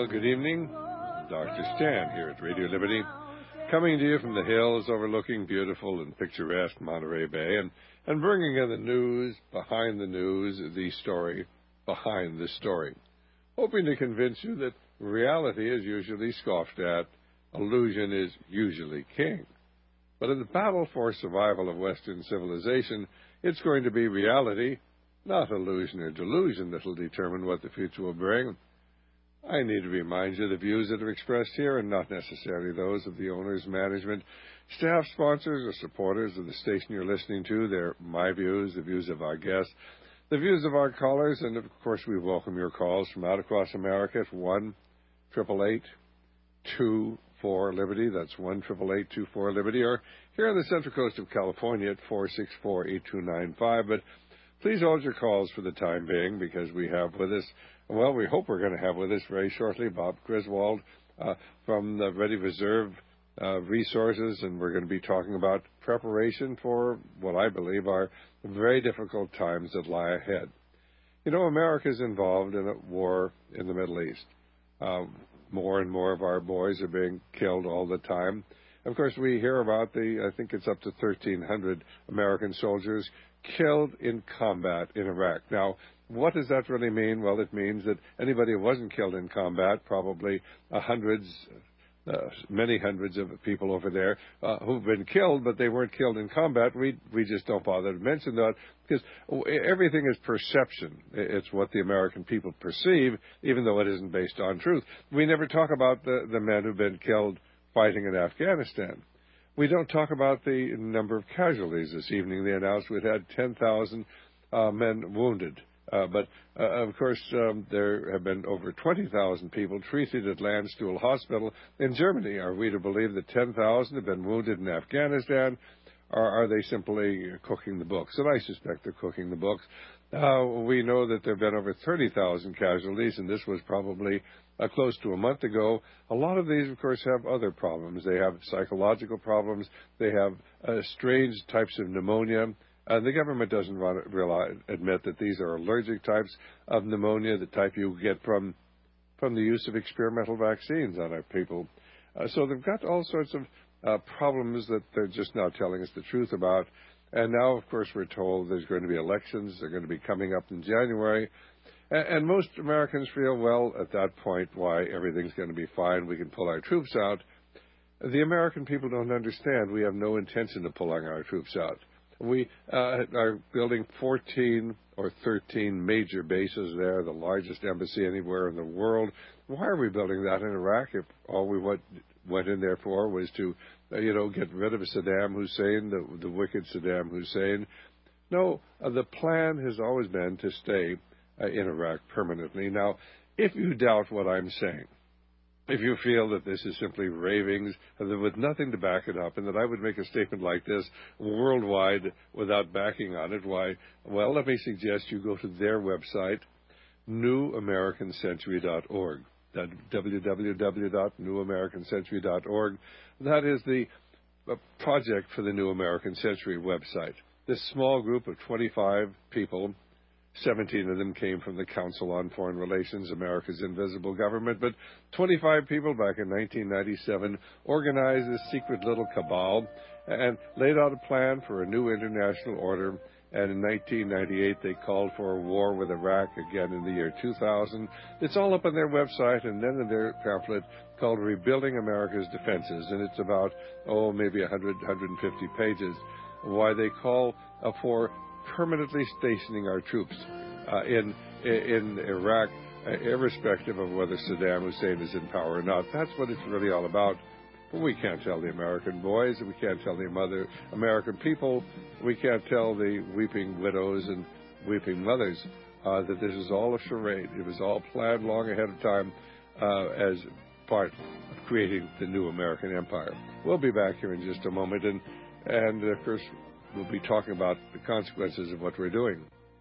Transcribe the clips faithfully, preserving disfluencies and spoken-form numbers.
Well, good evening. Doctor Stan here at Radio Liberty, coming to you from the hills overlooking beautiful and picturesque Monterey Bay, and, and bringing you the news behind the news, the story behind the story, hoping to convince you that reality is usually scoffed at, illusion is usually king. But in the battle for survival of Western civilization, it's going to be reality, not illusion or delusion, that will determine what the future will bring. I need to remind you the views that are expressed here are not necessarily those of the owners, management, staff, sponsors, or supporters of the station you're listening to. They're my views, the views of our guests, the views of our callers, and of course we welcome your calls from out across America at one eight eight eight, two four, Liberty. That's one eight eight eight, two four, Liberty, or here on the Central Coast of California at four six four, eight two nine five. But please hold your calls for the time being, because we have with us, well, we hope we're going to have with us very shortly Bob Griswold uh, from the Ready Reserve uh, Resources, and we're going to be talking about preparation for what I believe are very difficult times that lie ahead. You know, America is involved in a war in the Middle East. Um, more and more of our boys are being killed all the time. Of course, we hear about the, I think it's up to thirteen hundred American soldiers killed in combat in Iraq. Now, what does that really mean? Well, it means that anybody who wasn't killed in combat, probably uh, hundreds, uh, many hundreds of people over there uh, who've been killed, but they weren't killed in combat. We we just don't bother to mention that, because everything is perception. It's what the American people perceive, even though it isn't based on truth. We never talk about the, the men who've been killed fighting in Afghanistan. We don't talk about the number of casualties this evening. They announced we'd had ten thousand uh, men wounded. Uh, but, uh, of course, um, there have been over twenty thousand people treated at Landstuhl Hospital in Germany. Are we to believe that ten thousand have been wounded in Afghanistan, or are they simply cooking the books? And I suspect they're cooking the books. Uh, we know that there have been over thirty thousand casualties, and this was probably uh, close to a month ago. A lot of these, of course, have other problems. They have psychological problems. They have uh, strange types of pneumonia. Uh, the government doesn't want to realize, admit that these are allergic types of pneumonia, the type you get from from the use of experimental vaccines on our people. Uh, so they've got all sorts of uh, problems that they're just not telling us the truth about. And now, of course, we're told there's going to be elections. They're going to be coming up in January. And, and most Americans feel, well, at that point, why, everything's going to be fine. We can pull our troops out. The American people don't understand. We have no intention of pulling our troops out. We uh, are building fourteen or thirteen major bases there, the largest embassy anywhere in the world. Why are we building that in Iraq if all we went, went in there for was to, uh, you know, get rid of Saddam Hussein, the, the wicked Saddam Hussein? No, uh, the plan has always been to stay uh, in Iraq permanently. Now, if you doubt what I'm saying, if you feel that this is simply ravings and with nothing to back it up, and that I would make a statement like this worldwide without backing on it, why, well, let me suggest you go to their website, new american century dot org. That's w w w dot new american century dot org. That is the project for the New American Century website. This small group of twenty-five people, seventeen of them came from the Council on Foreign Relations, America's invisible government, but twenty-five people back in nineteen ninety-seven organized this secret little cabal and laid out a plan for a new international order. And in nineteen ninety-eight, they called for a war with Iraq again in the year two thousand. It's all up on their website, and then in their pamphlet called Rebuilding America's Defenses, and it's about, oh, maybe one hundred, one hundred fifty pages, why they call uh, for permanently stationing our troops uh, in in Iraq, uh, irrespective of whether Saddam Hussein is in power or not. That's what it's really all about. But we can't tell the American boys, we can't tell the mother American people, we can't tell the weeping widows and weeping mothers uh, that this is all a charade. It was all planned long ahead of time uh, as part of creating the new American empire. We'll be back here in just a moment, and and of course, we'll be talking about the consequences of what we're doing.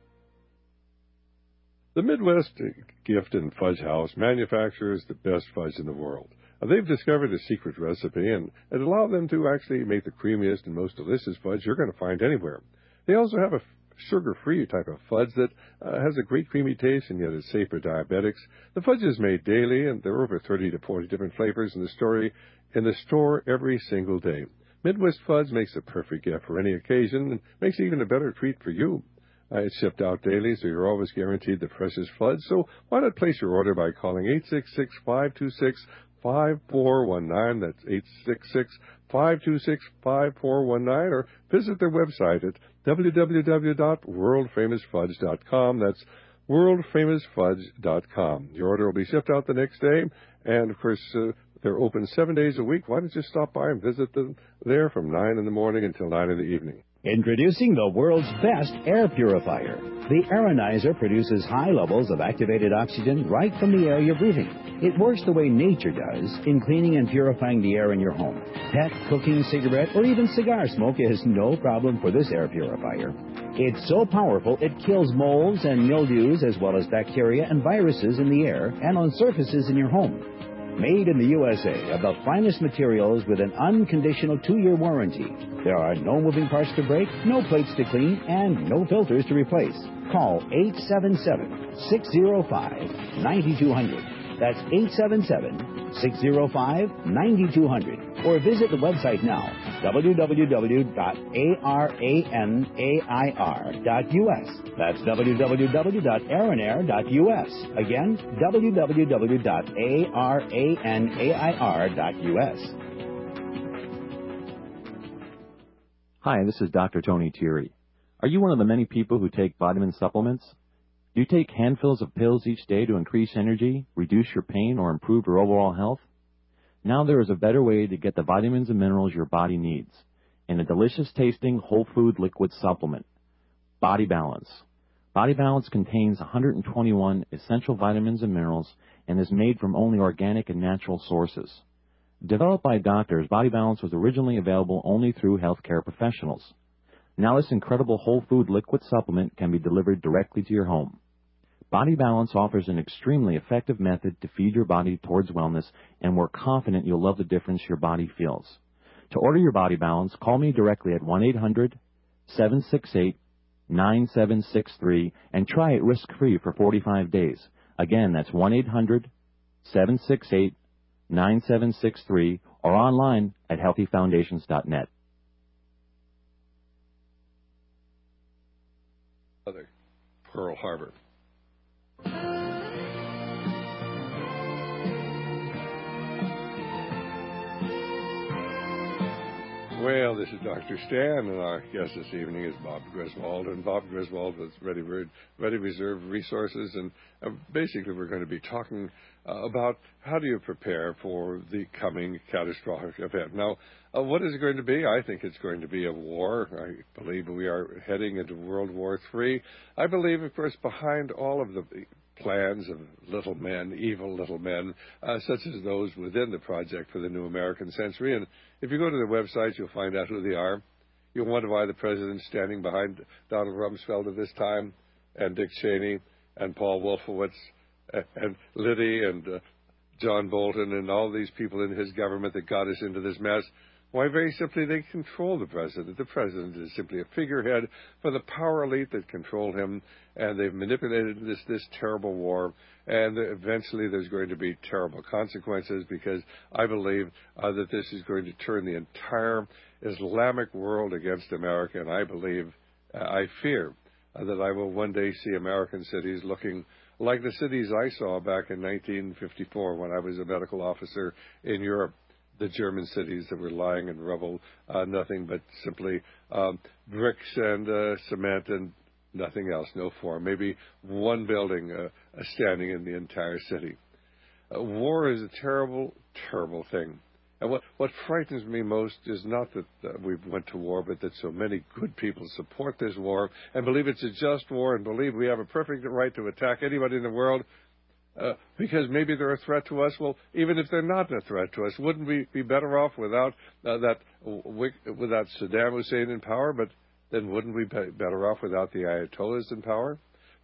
The Midwest Gift and Fudge House manufactures the best fudge in the world. They've discovered a secret recipe, and it allows them to actually make the creamiest and most delicious fudge you're going to find anywhere. They also have a sugar-free type of fudge that uh, has a great creamy taste and yet is safe for diabetics. The fudge is made daily, and there are over thirty to forty different flavors in the story in the store every single day. Midwest Fudge makes a perfect gift for any occasion and makes even a better treat for you. Uh, it's shipped out daily, so you're always guaranteed the freshest fudge. So why not place your order by calling eight six six, five two six, five four one nine. That's eight six six, five two six, five four one nine, or visit their website at w w w dot world famous fudge dot com. That's world famous fudge dot com. Your order will be shipped out the next day, and, of course, uh, they're open seven days a week. Why don't you stop by and visit them there from nine in the morning until nine in the evening? Introducing the world's best air purifier. The Aeronizer produces high levels of activated oxygen right from the air you're breathing. It works the way nature does in cleaning and purifying the air in your home. Pet, cooking, cigarette, or even cigar smoke is no problem for this air purifier. It's so powerful it kills molds and mildews as well as bacteria and viruses in the air and on surfaces in your home. Made in the U S A of the finest materials with an unconditional two-year warranty. There are no moving parts to break, no plates to clean, and no filters to replace. Call eight seven seven, six zero five, nine two zero zero. That's eight seven seven, six zero five, nine two zero zero. Or visit the website now, w w w dot aranair dot u s. That's w w w dot aranair dot u s. Again, w w w dot aranair dot u s. Hi, this is Doctor Tony Thierry. Are you one of the many people who take vitamin supplements? Do you take handfuls of pills each day to increase energy, reduce your pain, or improve your overall health? Now there is a better way to get the vitamins and minerals your body needs in a delicious-tasting whole food liquid supplement, Body Balance. Body Balance contains one hundred twenty-one essential vitamins and minerals and is made from only organic and natural sources. Developed by doctors, Body Balance was originally available only through healthcare professionals. Now this incredible whole food liquid supplement can be delivered directly to your home. Body Balance offers an extremely effective method to feed your body towards wellness, and we're confident you'll love the difference your body feels. To order your Body Balance, call me directly at one eight hundred, seven six eight, nine seven six three and try it risk-free for forty-five days. Again, that's one eight hundred, seven six eight, nine seven six three or online at healthy foundations dot net. Pearl Harbor. Well, this is Doctor Stan, and our guest this evening is Bob Griswold. And Bob Griswold with Ready, Ready Reserve Resources. And uh, basically, we're going to be talking uh, about how do you prepare for the coming catastrophic event. Now, uh, what is it going to be? I think it's going to be a war. I believe we are heading into World War Three. I believe, of course, behind all of the plans of little men, evil little men, uh, such as those within the Project for the New American Century. And if you go to their website, you'll find out who they are. You'll wonder why the president's standing behind Donald Rumsfeld at this time, and Dick Cheney, and Paul Wolfowitz, and, and Liddy, and uh, John Bolton, and all these people in his government that got us into this mess. Why, very simply, they control the president. The president is simply a figurehead for the power elite that control him, and they've manipulated this, this terrible war, and eventually there's going to be terrible consequences, because I believe uh, that this is going to turn the entire Islamic world against America, and I believe, uh, I fear, uh, that I will one day see American cities looking like the cities I saw back in nineteen fifty-four when I was a medical officer in Europe. The German cities that were lying in rubble, uh, nothing but simply um, bricks and uh, cement and nothing else, no form. Maybe one building uh, standing in the entire city. Uh, war is a terrible, terrible thing. And what, what frightens me most is not that uh, we went to war, but that so many good people support this war and believe it's a just war and believe we have a perfect right to attack anybody in the world. Uh, because maybe they're a threat to us. Well, even if they're not a threat to us, wouldn't we be better off without uh, that without Saddam Hussein in power? But then wouldn't we be better off without the Ayatollahs in power?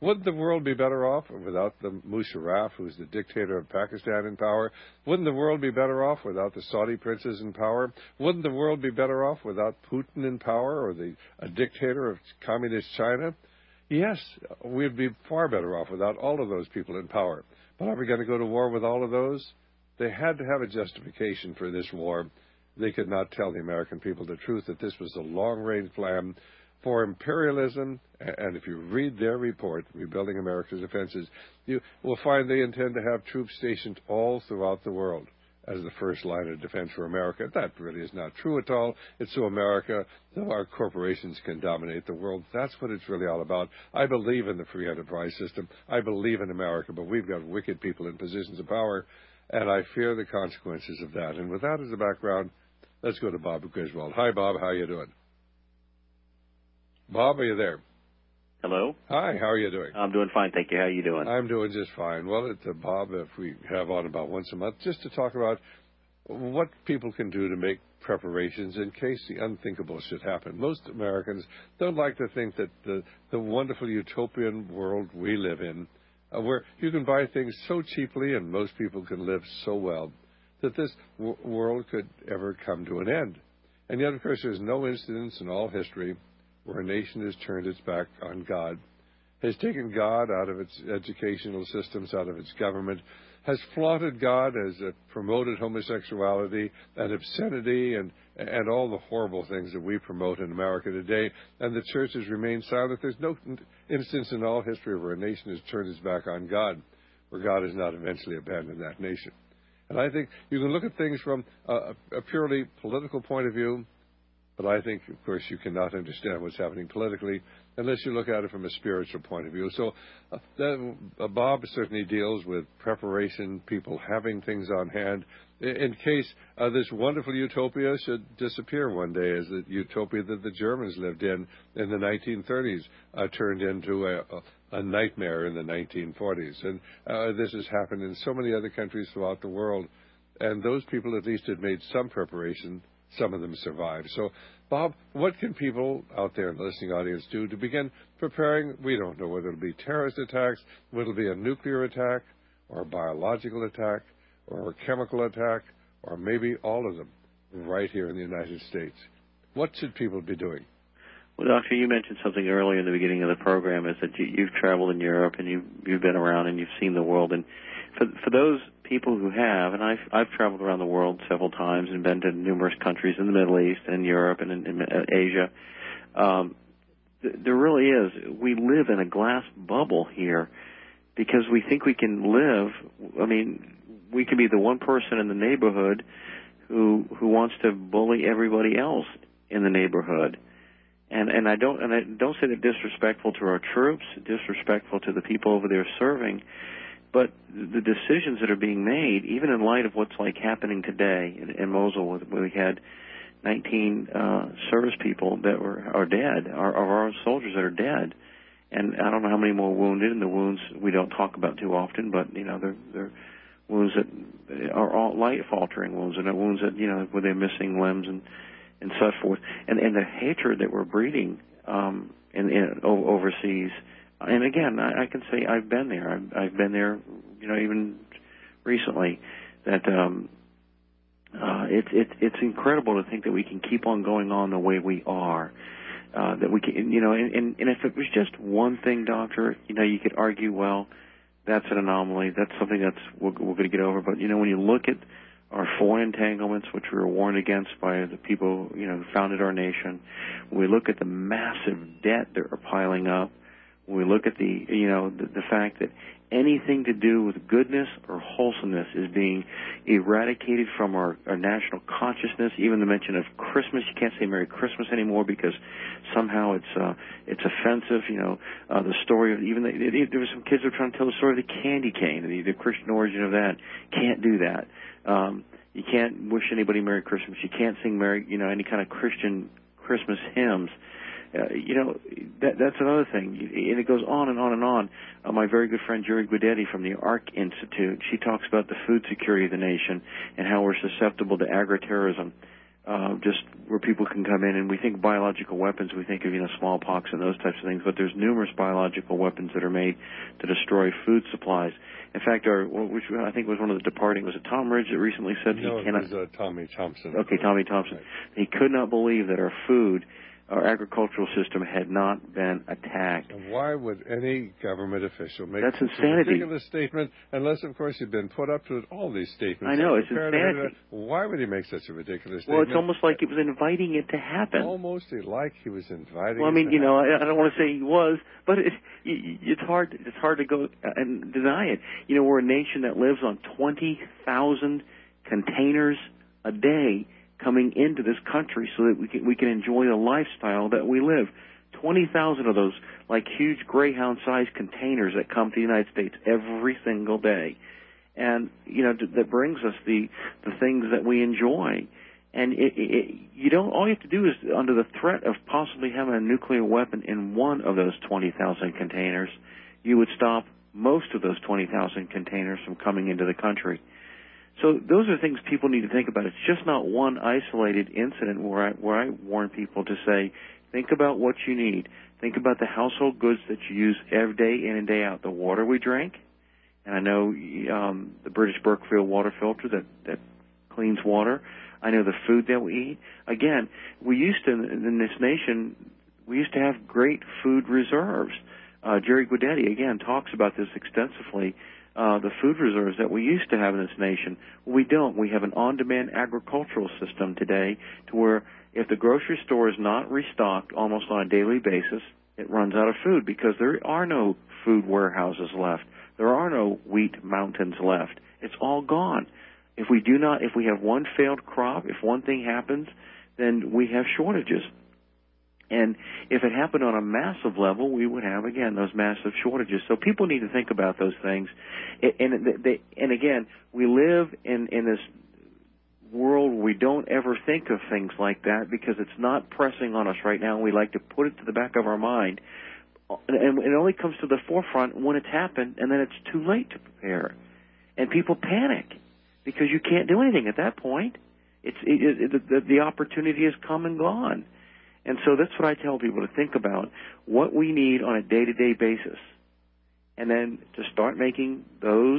Wouldn't the world be better off without the Musharraf, who's the dictator of Pakistan, in power? Wouldn't the world be better off without the Saudi princes in power? Wouldn't the world be better off without Putin in power, or the a dictator of communist China? Yes, we'd be far better off without all of those people in power. But are we going to go to war with all of those? They had to have a justification for this war. They could not tell the American people the truth, that this was a long-range plan for imperialism, and if you read their report, Rebuilding America's Defenses, you will find they intend to have troops stationed all throughout the world as the first line of defense for America. That really is not true at all. It's so America, though our corporations can dominate the world. That's what it's really all about. I believe in the free enterprise system. I believe in America, but we've got wicked people in positions of power, and I fear the consequences of that. And with that as a background, let's go to Bob Griswold. Hi, Bob. How are you doing? Bob, are you there? Hello. Hi, how are you doing? I'm doing fine, thank you. How are you doing? I'm doing just fine. Well, it's uh, Bob, if we have on about once a month, just to talk about what people can do to make preparations in case the unthinkable should happen. Most Americans don't like to think that the, the wonderful utopian world we live in, uh, where you can buy things so cheaply and most people can live so well, that this w- world could ever come to an end. And yet, of course, there's no incidents in all history where a nation has turned its back on God, has taken God out of its educational systems, out of its government, has flaunted God, has uh, promoted homosexuality and obscenity and, and all the horrible things that we promote in America today, and the church has remained silent. There's no instance in all history where a nation has turned its back on God, where God has not eventually abandoned that nation. And I think you can look at things from a, a purely political point of view, but I think, of course, you cannot understand what's happening politically unless you look at it from a spiritual point of view. So uh, that, uh, Bob certainly deals with preparation, people having things on hand, in, in case uh, this wonderful utopia should disappear one day, as the utopia that the Germans lived in in the nineteen thirties uh, turned into a, a, a nightmare in the nineteen forties. And uh, this has happened in so many other countries throughout the world, and those people at least had made some preparation. Some of them survived. So, Bob, what can people out there in the listening audience do to begin preparing? We don't know whether it'll be terrorist attacks, whether it'll be a nuclear attack, or a biological attack, or a chemical attack, or maybe all of them right here in the United States. What should people be doing? Well, Doctor, you mentioned something earlier in the beginning of the program, is that you, you've traveled in Europe and you've, you've been around and you've seen the world. And for, for those people who have, and I've, I've traveled around the world several times and been to numerous countries in the Middle East and in Europe and in, in Asia, um, th- there really is. We live in a glass bubble here because we think we can live. I mean, we can be the one person in the neighborhood who who wants to bully everybody else in the neighborhood. And and I don't and I don't say that disrespectful to our troops, disrespectful to the people over there serving, but the decisions that are being made, even in light of what's like happening today in, in Mosul, where we had nineteen uh, service people that were are dead, are, are our soldiers that are dead, and I don't know how many more wounded. And the wounds we don't talk about too often, but you know they're they're wounds that are all life-altering wounds, and wounds that you know where they're missing limbs and. and so forth, and and the hatred that we're breeding um, in, in overseas. And again, I, I can say I've been there. I've, I've been there, you know, even recently. That um, uh, it's it's it's incredible to think that we can keep on going on the way we are. Uh, that we can, you know, and, and and if it was just one thing, Doctor, you know, you could argue, well, that's an anomaly. That's something that's we're, we're going to get over. But you know, when you look at our foreign entanglements, which we were warned against by the people, you know, who founded our nation. When we look at the massive debt that are piling up, when we look at the, you know, the, the fact that anything to do with goodness or wholesomeness is being eradicated from our, our national consciousness. Even the mention of Christmas, you can't say Merry Christmas anymore because somehow it's uh, it's offensive. You know, uh, the story of even the, it, there were some kids that were trying to tell the story of the candy cane, the, the Christian origin of that. Can't do that. Um, you can't wish anybody Merry Christmas. You can't sing Merry, you know, any kind of Christian Christmas hymns. Uh, you know, that, that's another thing. And it goes on and on and on. Uh, my very good friend Jerry Guidetti from the ARC Institute, she talks about the food security of the nation and how we're susceptible to agri-terrorism. uh, just where people can come in. And we think biological weapons, we think of, you know, smallpox and those types of things, but there's numerous biological weapons that are made to destroy food supplies. In fact, our, which I think was one of the departing, was it Tom Ridge that recently said no, he cannot... it was uh, Tommy Thompson. Okay, Tommy Thompson. Right. He could not believe that our food, our agricultural system had not been attacked. And why would any government official make That's such insanity. a ridiculous statement, unless, of course, he'd been put up to it, all these statements? I know, it's insanity. Why would he make such a ridiculous Well, statement? it's almost like it was inviting it to happen. Almost like he was inviting Well, I mean, it to you know, happen. I, I don't want to say he was, but it, it's hard. It's hard to go and deny it. You know, we're a nation that lives on twenty thousand containers a day coming into this country, so that we can we can enjoy the lifestyle that we live. Twenty thousand of those, like huge Greyhound-sized containers that come to the United States every single day, and you know that brings us the the things that we enjoy. And it, it, you don't. All you have to do is, under the threat of possibly having a nuclear weapon in one of those twenty thousand containers, you would stop most of those twenty thousand containers from coming into the country. So those are things people need to think about. It's just not one isolated incident where I, where I warn people to say, think about what you need. Think about the household goods that you use every day in and day out. The water we drink, and I know um, the British Brookfield water filter that, that cleans water. I know the food that we eat. Again, we used to, in this nation, we used to have great food reserves. Uh, Jerry Guidetti, again, talks about this extensively, uh, the food reserves that we used to have in this nation. We don't. We have an on-demand agricultural system today to where if the grocery store is not restocked almost on a daily basis, it runs out of food because there are no food warehouses left. There are no wheat mountains left. It's all gone. If we do not, if we have one failed crop, if one thing happens, then we have shortages. And if it happened on a massive level, we would have, again, those massive shortages. So people need to think about those things. And, they, and again, we live in, in this world where we don't ever think of things like that because it's not pressing on us right now, and we like to put it to the back of our mind. And it only comes to the forefront when it's happened, and then it's too late to prepare. And people panic because you can't do anything at that point. It's it, it, the, the opportunity has come and gone. And so that's what I tell people to think about, what we need on a day-to-day basis, and then to start making those,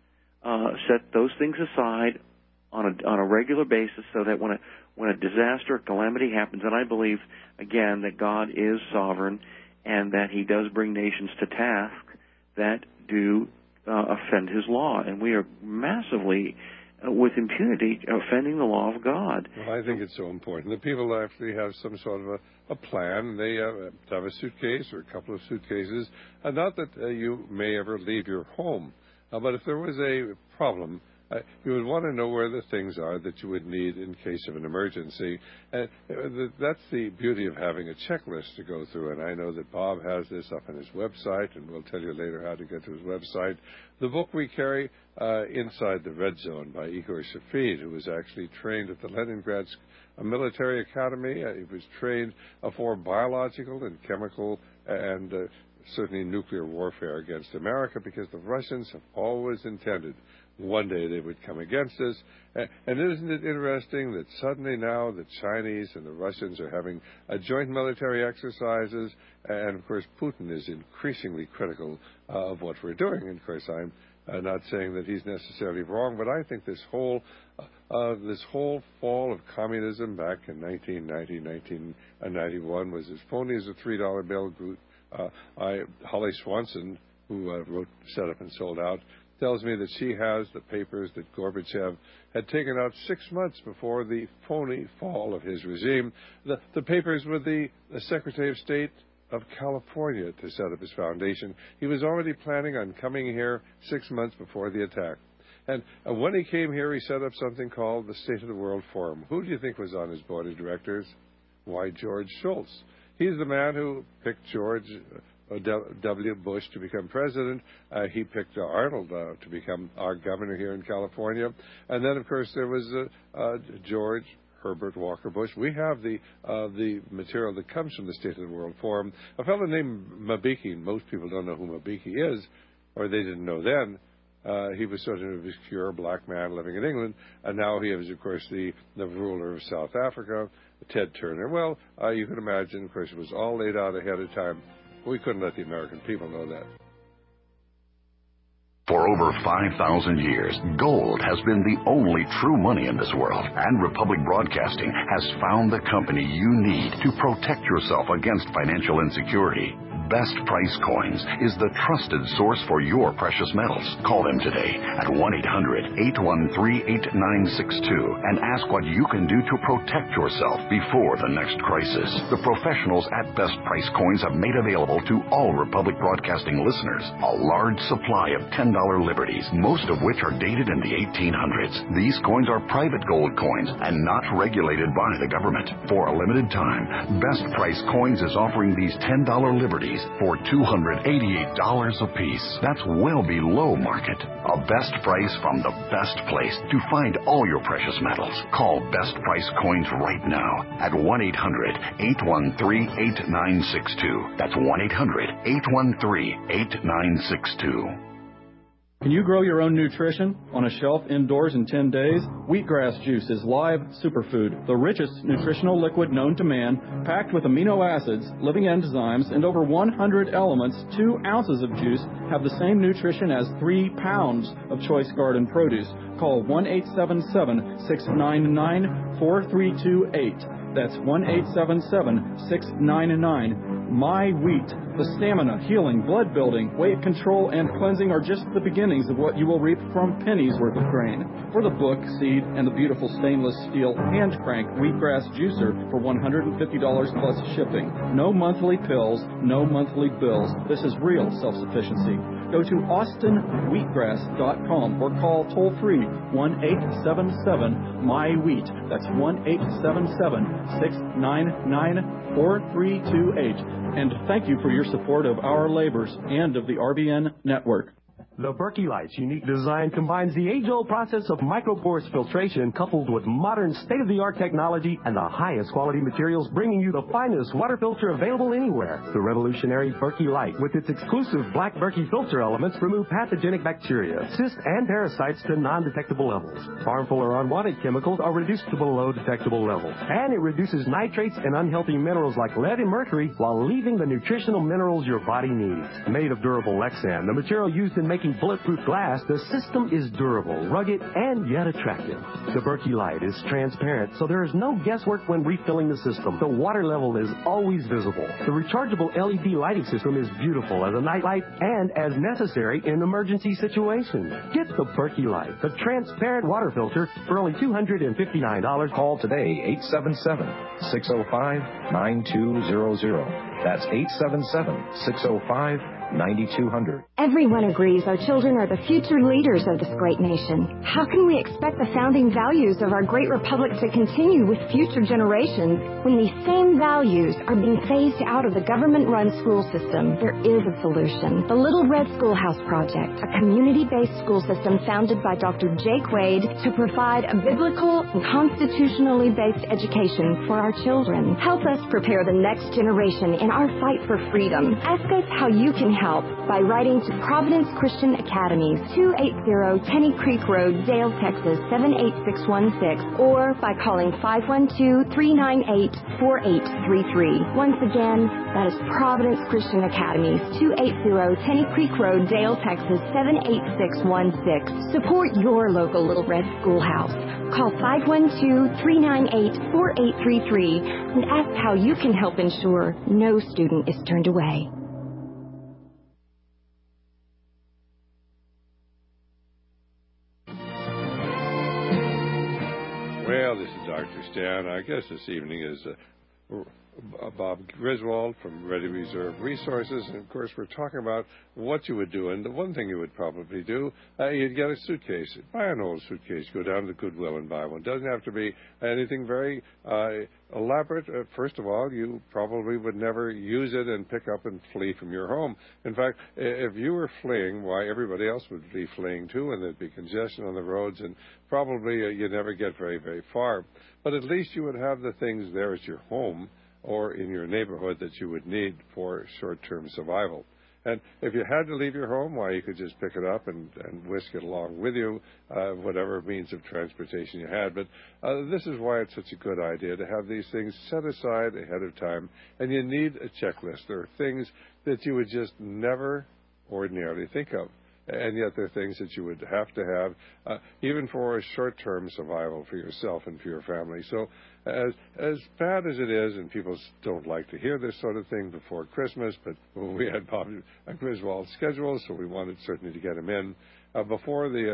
uh, set those things aside on a, on a regular basis so that when a, when a disaster or calamity happens, and I believe, again, that God is sovereign and that he does bring nations to task that do uh, offend his law. And we are massively, uh, with impunity, offending the law of God. Well, I think it's so important that people actually have some sort of a, a plan. They uh, have a suitcase or a couple of suitcases. Uh, not that uh, you may ever leave your home, uh, but if there was a problem, Uh, you would want to know where the things are that you would need in case of an emergency. And uh, that's the beauty of having a checklist to go through. And I know that Bob has this up on his website, and we'll tell you later how to get to his website. The book we carry, uh, Inside the Red Zone, by Igor Shafid, who was actually trained at the Leningrad Military Academy. Uh, he was trained uh, for biological and chemical and uh, certainly nuclear warfare against America, because the Russians have always intended one day they would come against us. And isn't it interesting that suddenly now the Chinese and the Russians are having a joint military exercises, and of course Putin is increasingly critical uh, of what we're doing. And of course I'm uh, not saying that he's necessarily wrong, but I think this whole uh, this whole fall of communism back in nineteen ninety, nineteen ninety-one was as phony as a three dollar bill. Uh, I, Holly Swanson, who uh, wrote Set Up and Sold Out, tells me that she has the papers that Gorbachev had taken out six months before the phony fall of his regime. The, the papers with the, the Secretary of State of California to set up his foundation. He was already planning on coming here six months before the attack. And uh, when he came here, he set up something called the State of the World Forum. Who do you think was on his board of directors? Why, George Shultz. He's the man who picked George uh, W. Bush to become president. Uh, he picked uh, Arnold uh, to become our governor here in California. And then, of course, there was uh, uh, George Herbert Walker Bush. We have the uh, the material that comes from the State of the World Forum. A fellow named Mabiki, most people don't know who Mabiki is, or they didn't know then, uh, he was sort of an obscure black man living in England, and now he is, of course, the, the ruler of South Africa, Ted Turner. Well, uh, you can imagine, of course, it was all laid out ahead of time. We couldn't let the American people know that. For over five thousand years, gold has been the only true money in this world, and Republic Broadcasting has found the company you need to protect yourself against financial insecurity. Best Price Coins is the trusted source for your precious metals. Call them today at one eight hundred, eight one three, eight nine six two and ask what you can do to protect yourself before the next crisis. The professionals at Best Price Coins have made available to all Republic Broadcasting listeners a large supply of ten dollar liberties, most of which are dated in the eighteen hundreds. These coins are private gold coins and not regulated by the government. For a limited time, Best Price Coins is offering these ten dollar liberties for two hundred eighty-eight dollars a piece. That's well below market. A best price from the best place to find all your precious metals. Call Best Price Coins right now at one eight hundred, eight one three, eight nine six two. That's one eight hundred, eight one three, eight nine six two. Can you grow your own nutrition on a shelf indoors in ten days? Wheatgrass juice is live superfood, the richest nutritional liquid known to man, packed with amino acids, living enzymes, and over one hundred elements. Two ounces of juice have the same nutrition as three pounds of choice garden produce. Call one eight seven seven, six nine nine, four three two eight. That's one eight seven seven, six nine nine. My Wheat. The stamina, healing, blood building, weight control, and cleansing are just the beginnings of what you will reap from pennies worth of grain. For the book, seed, and the beautiful stainless steel hand crank wheatgrass juicer for one hundred fifty dollars plus shipping. No monthly pills, no monthly bills. This is real self-sufficiency. Go to austin wheatgrass dot com or call toll-free one eight seven seven, M Y wheat. That's one eight seven seven, six nine nine, four three two eight. And thank you for your support of our labors and of the R B N network. The Berkey Light's unique design combines the age-old process of microporous filtration coupled with modern state-of-the-art technology and the highest quality materials, bringing you the finest water filter available anywhere. The revolutionary Berkey Light, with its exclusive black Berkey filter elements, remove pathogenic bacteria, cysts, and parasites to non-detectable levels. Harmful or unwanted chemicals are reduced to below detectable levels. And it reduces nitrates and unhealthy minerals like lead and mercury while leaving the nutritional minerals your body needs. Made of durable Lexan, the material used in making bulletproof glass, the system is durable, rugged, and yet attractive. The Berkey Light is transparent, so there is no guesswork when refilling the system. The water level is always visible. The rechargeable L E D lighting system is beautiful as a night light and as necessary in emergency situations. Get the Berkey Light, the transparent water filter, for only two hundred fifty-nine dollars. Call today, eight seven seven, six oh five, nine two zero zero. That's eight seven seven, six oh five, nine two zero zero. Everyone agrees our children are the future leaders of this great nation. How can we expect the founding values of our great republic to continue with future generations when these same values are being phased out of the government-run school system? There is a solution. The Little Red Schoolhouse Project, a community-based school system founded by Doctor Jake Wade to provide a biblical and constitutionally based education for our children. Help us prepare the next generation in our fight for freedom. Ask us how you can help by writing to Providence Christian Academies, two eighty Penny Creek Road, Dale, Texas, seven eight six one six, or by calling five one two, three nine eight, four eight three three. Once again, that is Providence Christian Academies, two eighty Penny Creek Road, Dale, Texas, seven eight six one six. Support your local Little Red Schoolhouse. Call five one two, three nine eight, four eight three three and ask how you can help ensure no student is turned away. Well, this is Doctor Stan. I guess this evening is uh, Bob Griswold from Ready Reserve Resources. And, of course, we're talking about what you would do. And the one thing you would probably do, uh, you'd get a suitcase. Buy an old suitcase. Go down to Goodwill and buy one. Doesn't have to be anything very uh, elaborate. Uh, first of all, you probably would never use it and pick up and flee from your home. In fact, if you were fleeing, why, everybody else would be fleeing too, and there'd be congestion on the roads, and probably uh, you'd never get very, very far. But at least you would have the things there at your home or in your neighborhood that you would need for short-term survival. And if you had to leave your home, why, you could just pick it up and, and whisk it along with you, uh, whatever means of transportation you had. But uh, this is why it's such a good idea to have these things set aside ahead of time. And you need a checklist. There are things that you would just never ordinarily think of. And yet there are things that you would have to have, uh, even for a short-term survival for yourself and for your family. So as as bad as it is, and people don't like to hear this sort of thing before Christmas, but we had Bob Griswold's schedule, so we wanted certainly to get him in uh, before the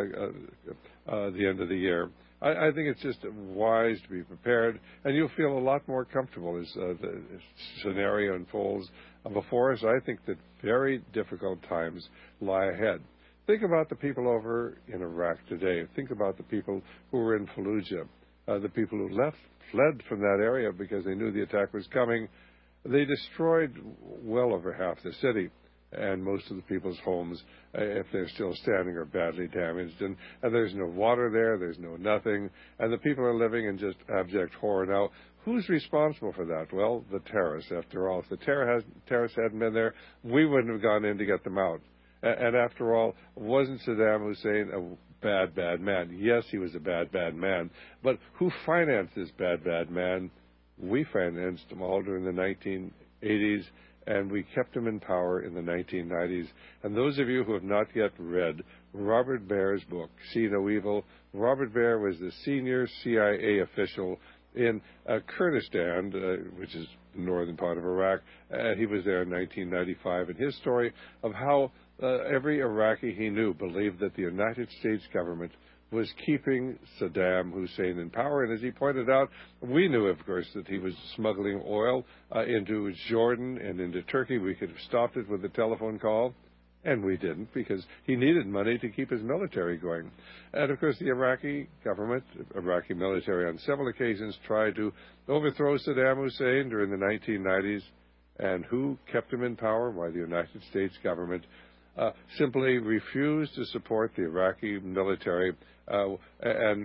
uh, uh, the end of the year. I, I think it's just wise to be prepared, and you'll feel a lot more comfortable as uh, the scenario unfolds uh, before us. I think that very difficult times lie ahead. Think about the people over in Iraq today. Think about the people who were in Fallujah, uh, the people who left, fled from that area because they knew the attack was coming. They destroyed well over half the city, and most of the people's homes, uh, if they're still standing, are badly damaged. And, and there's no water there, there's no nothing, and the people are living in just abject horror. Now, who's responsible for that? Well, the terrorists, after all. If the terror has, terrorists hadn't been there, we wouldn't have gone in to get them out. And after all, wasn't Saddam Hussein a bad, bad man? Yes, he was a bad, bad man. But who financed this bad, bad man? We financed him all during the nineteen eighties, and we kept him in power in the nineteen nineties. And those of you who have not yet read Robert Baer's book, See No Evil, Robert Baer was the senior C I A official in uh, Kurdistan, uh, which is the northern part of Iraq. Uh, he was there in nineteen ninety-five, and his story of how Uh, every Iraqi he knew believed that the United States government was keeping Saddam Hussein in power. And as he pointed out, we knew, of course, that he was smuggling oil uh, into Jordan and into Turkey. We could have stopped it with a telephone call, and we didn't, because he needed money to keep his military going. And, of course, the Iraqi government, Iraqi military, on several occasions tried to overthrow Saddam Hussein during the nineteen nineties. And who kept him in power? Why, the United States government Uh, simply refused to support the Iraqi military, uh, and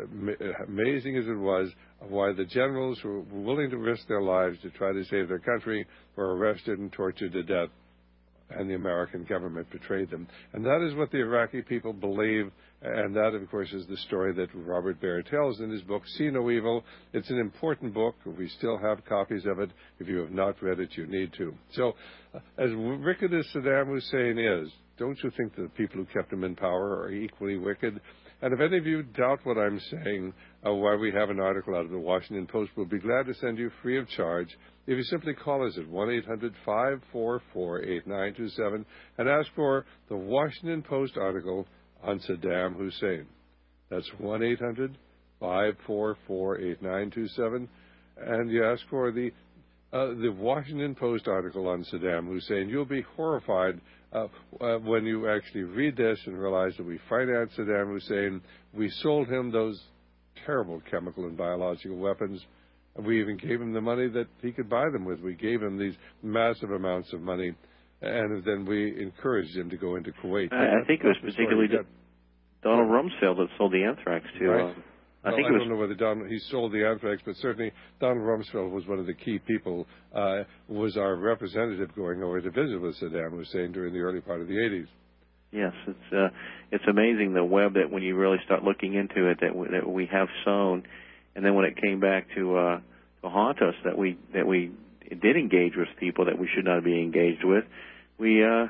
uh, amazing as it was, why the generals who were willing to risk their lives to try to save their country were arrested and tortured to death, and the American government betrayed them. And that is what the Iraqi people believe, and that, of course, is the story that Robert Baer tells in his book, See No Evil. It's an important book. We still have copies of it. If you have not read it, you need to. So, uh, as wicked as Saddam Hussein is, don't you think that the people who kept him in power are equally wicked? And if any of you doubt what I'm saying, uh, why we have an article out of the Washington Post, we'll be glad to send you free of charge if you simply call us at one eight hundred, five four four, eight nine two seven and ask for the Washington Post article on Saddam Hussein. That's one eight hundred, five four four, eight nine two seven, and you ask for the uh, the Washington Post article on Saddam Hussein. You'll be horrified uh, uh, when you actually read this and realize that we financed Saddam Hussein. We sold him those terrible chemical and biological weapons. We even gave him the money that he could buy them with. We gave him these massive amounts of money, and then we encouraged him to go into Kuwait. I, I think it was particularly Donald Rumsfeld that sold the anthrax to. Right. Uh, I well, think I it was, don't know whether Donald, he sold the anthrax, but certainly Donald Rumsfeld was one of the key people, uh, was our representative going over to visit with Saddam Hussein during the early part of the eighties. Yes, it's uh, it's amazing the web that when you really start looking into it that we, that we have sown, and then when it came back to uh, to haunt us that we that we did engage with people that we should not be engaged with, we uh,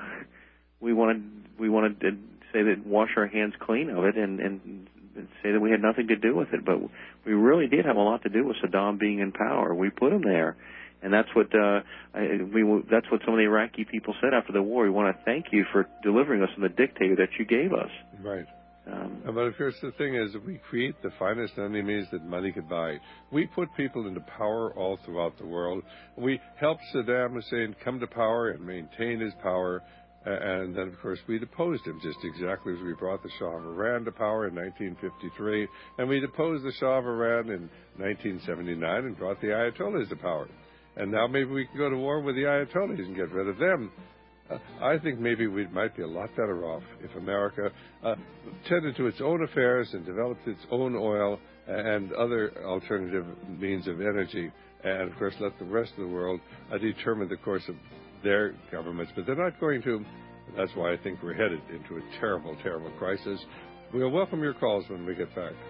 we wanted we wanted to say that wash our hands clean of it and and. and say that we had nothing to do with it, but we really did have a lot to do with Saddam being in power. We put him there, and that's what uh, I, we that's what some of the Iraqi people said after the war. We want to thank you for delivering us from the dictator that you gave us. Right. Um, but of course, the thing is that we create the finest enemies that money could buy. We put people into power all throughout the world. We helped Saddam Hussein come to power and maintain his power. And then, of course, we deposed him just exactly as we brought the Shah of Iran to power in nineteen fifty-three. And we deposed the Shah of Iran in nineteen seventy-nine and brought the Ayatollahs to power. And now maybe we can go to war with the Ayatollahs and get rid of them. Uh, I think maybe we might be a lot better off if America uh, tended to its own affairs and developed its own oil and other alternative means of energy. And, of course, let the rest of the world uh, determine the course of their governments, but they're not going to. That's why I think we're headed into a terrible, terrible crisis. We'll welcome your calls when we get back.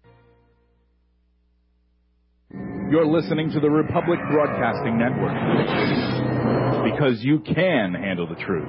You're listening to the Republic Broadcasting Network, because you can handle the truth.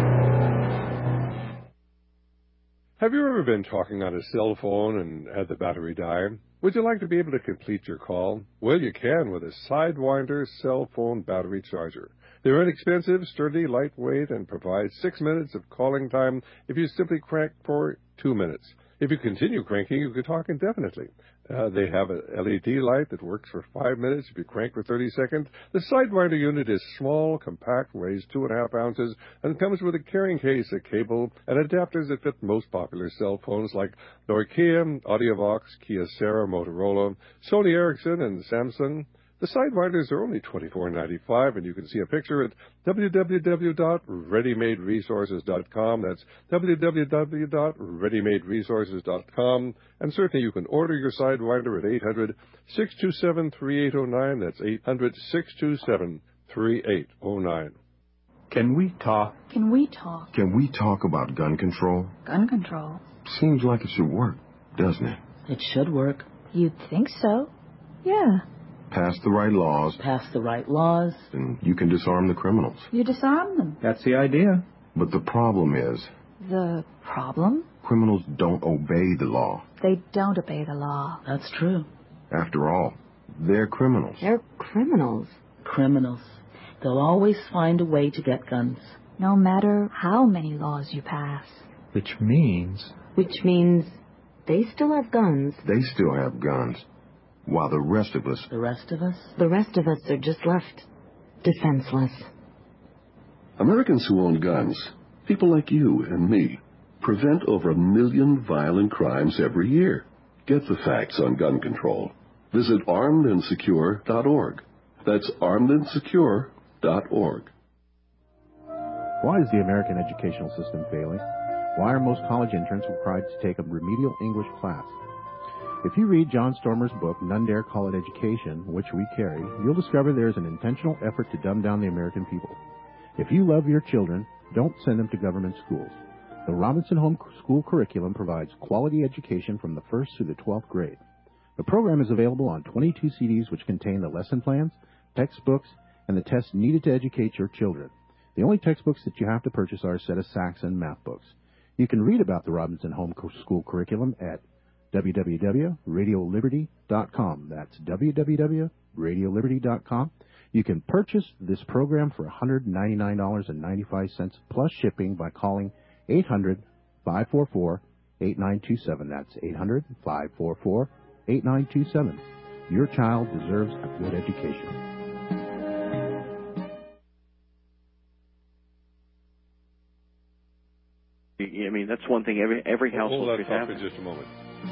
Have you ever been talking on a cell phone and had the battery die? Would you like to be able to complete your call? Well, you can with a Sidewinder cell phone battery charger. They're inexpensive, sturdy, lightweight, and provide six minutes of calling time if you simply crank for two minutes. If you continue cranking, you can talk indefinitely. Uh, they have an L E D light that works for five minutes if you crank for thirty seconds. The Sidewinder unit is small, compact, weighs two and a half ounces, and comes with a carrying case, a cable, and adapters that fit most popular cell phones like Nokia, AudioVox, Kyocera, Motorola, Sony Ericsson, and Samsung. The Sidewinders are only twenty-four ninety-five, and you can see a picture at w w w dot ready made resources dot com. That's w w w dot ready made resources dot com. And certainly you can order your Sidewinder at eight hundred, six two seven, three eight zero nine. That's eight hundred, six two seven, three eight zero nine. Can we talk? Can we talk? Can we talk about gun control? Gun control? Seems like it should work, doesn't it? It should work. You'd think so. Yeah. Pass the right laws. Pass the right laws. And you can disarm the criminals. You disarm them. That's the idea. But the problem is... The problem? Criminals don't obey the law. They don't obey the law. That's true. After all, they're criminals. They're criminals. Criminals. They'll always find a way to get guns. No matter how many laws you pass. Which means... Which means they still have guns. They still have guns. While the rest of us... The rest of us? The rest of us are just left defenseless. Americans who own guns, people like you and me, prevent over a million violent crimes every year. Get the facts on gun control. Visit armed and secure dot org. That's armed and secure dot org. Why is the American educational system failing? Why are most college interns required to take a remedial English class? If you read John Stormer's book, None Dare Call It Education, which we carry, you'll discover there is an intentional effort to dumb down the American people. If you love your children, don't send them to government schools. The Robinson Home School Curriculum provides quality education from the first through the twelfth grade. The program is available on twenty-two C Ds which contain the lesson plans, textbooks, and the tests needed to educate your children. The only textbooks that you have to purchase are a set of Saxon math books. You can read about the Robinson Home School Curriculum at w w w dot radio liberty dot com. That's w w w dot radio liberty dot com. You can purchase this program for one hundred ninety-nine dollars and ninety-five cents plus shipping by calling eight hundred, five four four, eight nine two seven. That's eight hundred, five four four, eight nine two seven. Your child deserves a good education. I mean, that's one thing every every household Hold should that have. thought for just a moment.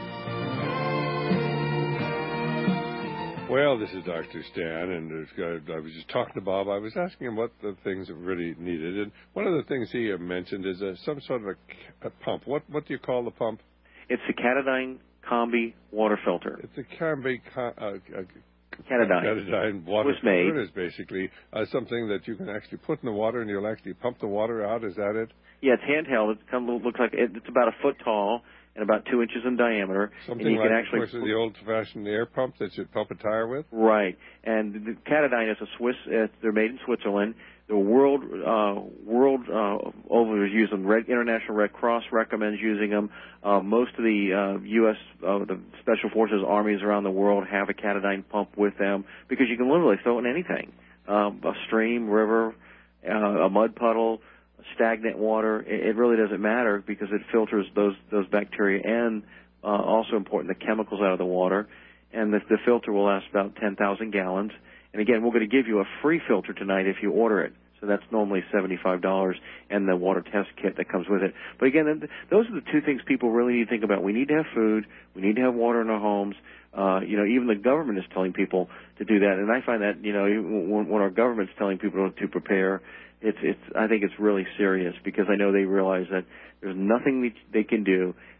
Well, this is Doctor Stan, and there's, uh, I was just talking to Bob. I was asking him what the things that really needed, and one of the things he uh, mentioned is uh, some sort of a, a pump. What what do you call the pump? It's the Katadyn Combi water filter. It's a Combi uh, uh, Katadyn. Katadyn water Swiss made. filter. It is basically uh, something that you can actually put in the water, and you'll actually pump the water out. Is that it? Yeah, it's handheld. It kind of looks like it, it's about a foot tall and about two inches in diameter. Something and you like, can actually, of course, the old-fashioned air pump that you'd pump a tire with? Right. And the Katadyn is a Swiss, uh, they're made in Switzerland. The world, uh, world, uh, over is using them. Red, International Red Cross recommends using them. Uh, most of the, uh, U S, uh, the Special Forces armies around the world have a Katadyn pump with them because you can literally throw it in anything. Um, a stream, river, uh, a mud puddle, stagnant water. It really doesn't matter because it filters those those bacteria and uh, also important the chemicals out of the water. And the, the filter will last about ten thousand gallons. And again, we're going to give you a free filter tonight if you order it. So that's normally seventy-five dollars, and the water test kit that comes with it. But again, those are the two things people really need to think about. We need to have food. We need to have water in our homes. Uh, you know, even the government is telling people to do that. And I find that, you know, when, when our government's telling people to prepare, It's, it's, I think it's really serious because I know they realize that there's nothing that they can do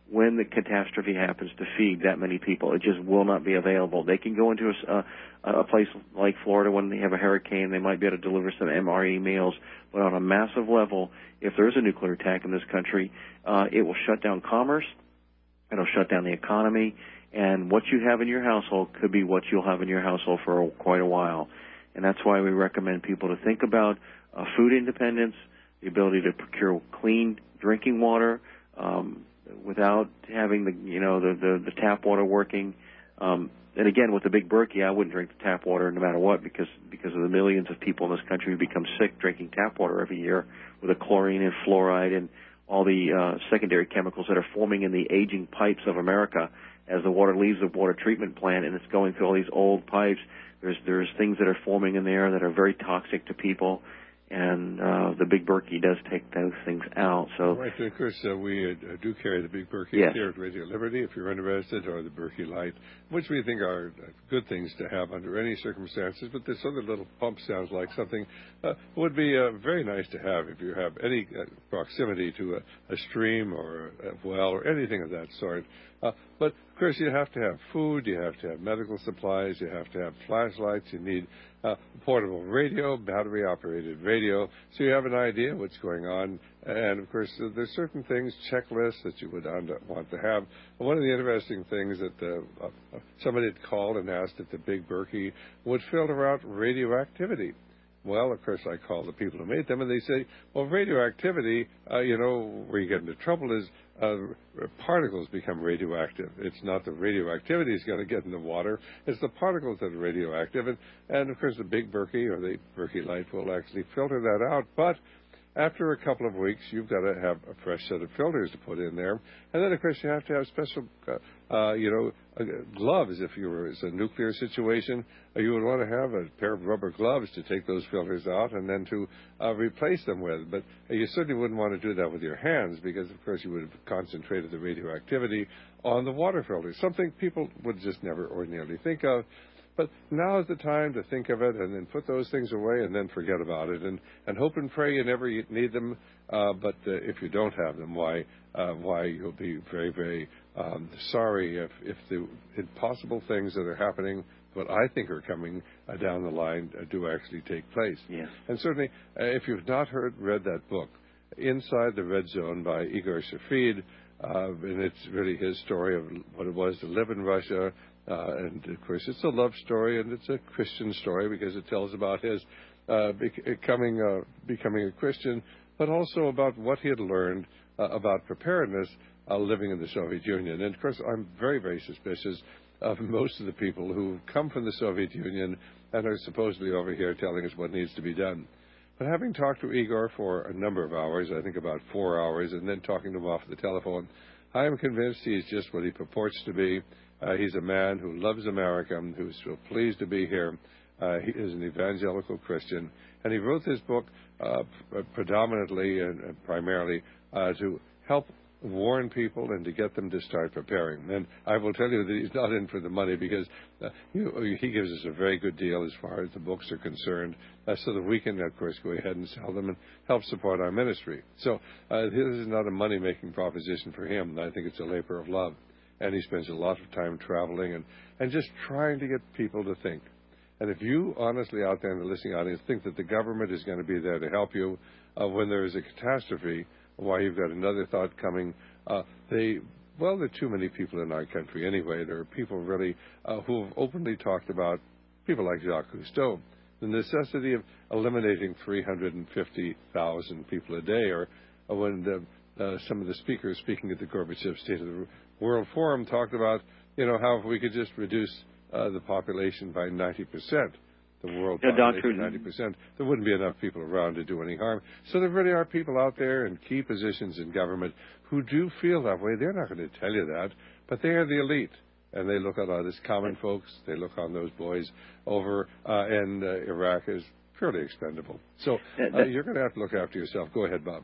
when the catastrophe happens to feed that many people. It just will not be available. They can go into a, a, a place like Florida when they have a hurricane. They might be able to deliver some M R E meals, but on a massive level, if there is a nuclear attack in this country, uh, it will shut down commerce. It'll shut down the economy, and what you have in your household could be what you'll have in your household for quite a while. And that's why we recommend people to think about uh, food independence, the ability to procure clean drinking water, um, without having the you know the the, the tap water working. Um, and again, with the Big Berkey, I wouldn't drink the tap water no matter what, because because of the millions of people in this country who become sick drinking tap water every year with the chlorine and fluoride and all the uh, secondary chemicals that are forming in the aging pipes of America as the water leaves the water treatment plant and it's going through all these old pipes. There's there's things that are forming in there that are very toxic to people. And uh, the Big Berkey does take those things out. So, right, of course, uh, we uh, do carry the Big Berkey yes. here at Radio Liberty, if you're interested, or the Berkey Light, which we think are uh, good things to have under any circumstances. But this other little pump sounds like something uh, would be uh, very nice to have if you have any uh, proximity to a, a stream or a well or anything of that sort. Uh, but, of course, you have to have food, you have to have medical supplies, you have to have flashlights, you need uh, portable radio, battery-operated radio, so you have an idea what's going on. And, of course, there's certain things, checklists that you would want to have. One of the interesting things that uh, uh, somebody had called and asked if the Big Berkey would filter out radioactivity. Well, of course, I call the people who made them, and they say, well, radioactivity, uh, you know, where you get into trouble is uh, particles become radioactive. It's not the radioactivity is going to get in the water. It's the particles that are radioactive. And, and, of course, the Big Berkey or the Berkey Light will actually filter that out. But after a couple of weeks, you've got to have a fresh set of filters to put in there. And then, of course, you have to have special, uh, uh, you know, uh, gloves. If you were, it's a nuclear situation, uh, you would want to have a pair of rubber gloves to take those filters out and then to uh, replace them with. But uh, you certainly wouldn't want to do that with your hands because, of course, you would have concentrated the radioactivity on the water filters, something people would just never ordinarily think of. But now is the time to think of it and then put those things away and then forget about it and, and hope and pray you never need them. Uh, but uh, if you don't have them, why uh, why you'll be very, very um, sorry if, if the impossible things that are happening, what I think are coming uh, down the line, uh, do actually take place. Yes. And certainly, uh, if you've not heard read that book, Inside the Red Zone by Igor Shafid, uh, and it's really his story of what it was to live in Russia. Uh, and, of course, it's a love story, and it's a Christian story because it tells about his uh, becoming, uh, becoming a Christian, but also about what he had learned uh, about preparedness uh, living in the Soviet Union. And, of course, I'm very, very suspicious of most of the people who come from the Soviet Union and are supposedly over here telling us what needs to be done. But having talked to Igor for a number of hours, I think about four hours, and then talking to him off the telephone, I am convinced he's just what he purports to be. Uh, he's a man who loves America, who's so pleased to be here. Uh, he is an evangelical Christian, and he wrote this book uh, predominantly and, and primarily uh, to help warn people and to get them to start preparing. And I will tell you that he's not in for the money because uh, he, he gives us a very good deal as far as the books are concerned, uh, so that we can, of course, go ahead and sell them and help support our ministry. So uh, this is not a money-making proposition for him. I think it's a labor of love. And he spends a lot of time traveling and, and just trying to get people to think. And if you honestly out there in the listening audience think that the government is going to be there to help you uh, when there is a catastrophe, why you've got another thought coming, uh, they, well, there are too many people in our country anyway. There are people really uh, who have openly talked about, people like Jacques Cousteau, the necessity of eliminating three hundred fifty thousand people a day, or uh, when the, uh, some of the speakers speaking at the Gorbachev State of the World Forum talked about, you know, how if we could just reduce uh, the population by ninety percent, the world yeah, population by ninety percent, there wouldn't be enough people around to do any harm. So there really are people out there in key positions in government who do feel that way. They're not going to tell you that, but they are the elite. And they look at us as common folks. They look on those boys over uh, in uh, Iraq as purely expendable. So uh, you're going to have to look after yourself. Go ahead, Bob.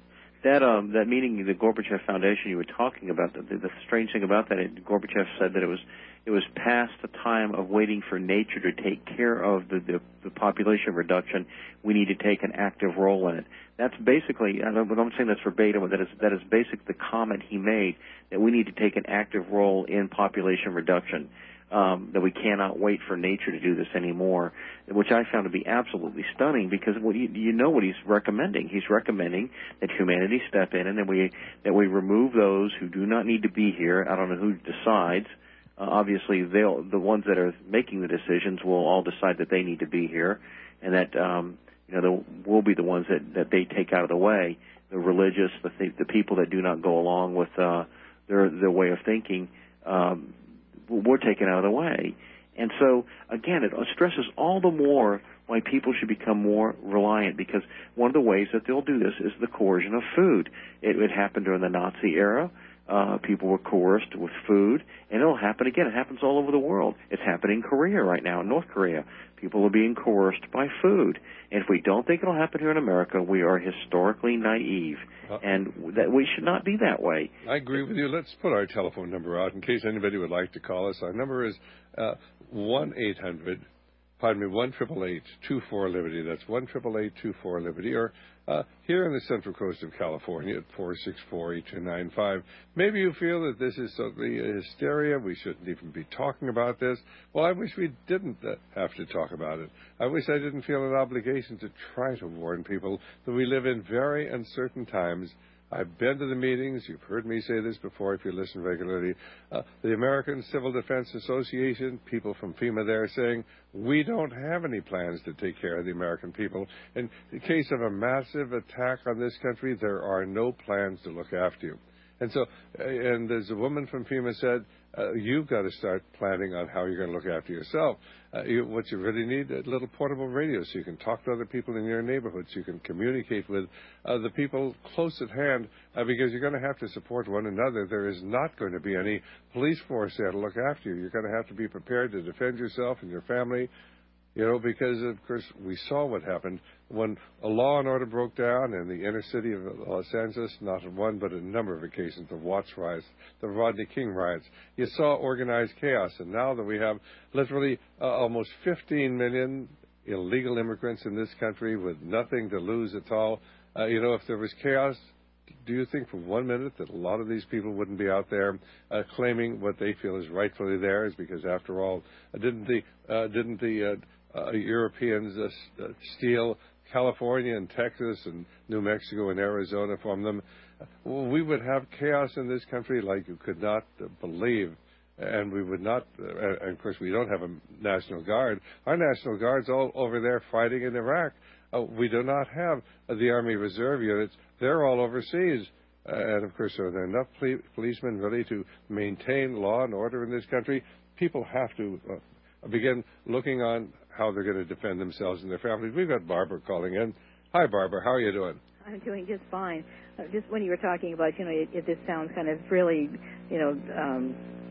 That um, that meeting, the Gorbachev Foundation you were talking about, the, the, the strange thing about that, it, Gorbachev said that it was it was past the time of waiting for nature to take care of the, the, the population reduction. We need to take an active role in it. That's basically, I don't, I'm saying that's verbatim, but that is, that is basically the comment he made, that we need to take an active role in population reduction. Um, that we cannot wait for nature to do this anymore, which I found to be absolutely stunning, because what you, you know what he's recommending. He's recommending that humanity step in and that we that we remove those who do not need to be here. I don't know who decides. Uh, obviously, they'll the ones that are making the decisions will all decide that they need to be here, and that um, you know the, will be the ones that, that they take out of the way. The religious, the the people that do not go along with uh, their their way of thinking. Um, we're taken out of the way. And so, again, it stresses all the more why people should become more reliant, because one of the ways that they'll do this is the coercion of food. It, it happened during the Nazi era. Uh, people were coerced with food, and it'll happen again. It happens all over the world. It's happening in Korea right now, in North Korea. People are being coerced by food. And if we don't think it'll happen here in America, we are historically naive, uh, and that we should not be that way. I agree with you. Let's put our telephone number out in case anybody would like to call us. Our number is uh, one eight hundred, pardon me, one eight eight eight, two four Liberty. That's one eight eight eight, two four Liberty. Or uh, here in the Central Coast of California at four six four, eight two nine five. Maybe you feel that this is totally a hysteria. We shouldn't even be talking about this. Well, I wish we didn't uh, have to talk about it. I wish I didn't feel an obligation to try to warn people that we live in very uncertain times. I've been to the meetings. You've heard me say this before if you listen regularly. Uh, the American Civil Defense Association, people from FEMA there saying, we don't have any plans to take care of the American people. In the case of a massive attack on this country, there are no plans to look after you. And so, and as a woman from FEMA said, uh, you've got to start planning on how you're going to look after yourself. Uh, you, what you really need, a little portable radio so you can talk to other people in your neighborhood, so you can communicate with uh, the people close at hand, uh, because you're going to have to support one another. There is not going to be any police force there to look after you. You're going to have to be prepared to defend yourself and your family. You know, because, of course, we saw what happened when a law and order broke down in the inner city of Los Angeles, not in one but a number of occasions, the Watts riots, the Rodney King riots. You saw organized chaos, and now that we have literally uh, almost fifteen million illegal immigrants in this country with nothing to lose at all, uh, you know, if there was chaos, do you think for one minute that a lot of these people wouldn't be out there uh, claiming what they feel is rightfully theirs? Because, after all, uh, didn't the uh, didn't the uh, Uh, Europeans uh, uh, steal California and Texas and New Mexico and Arizona from them? Well, we would have chaos in this country like you could not uh, believe. And we would not, uh, and of course, we don't have a National Guard. Our National Guard's all over there fighting in Iraq. Uh, we do not have uh, the Army Reserve units. They're all overseas. Uh, and, of course, are there enough ple- policemen really to maintain law and order in this country? People have to uh, begin looking on how they're going to defend themselves and their families. We've got Barbara calling in. Hi, Barbara. How are you doing? I'm doing just fine. Uh, just when you were talking about, you know, it, it, this sounds kind of really, you know, um,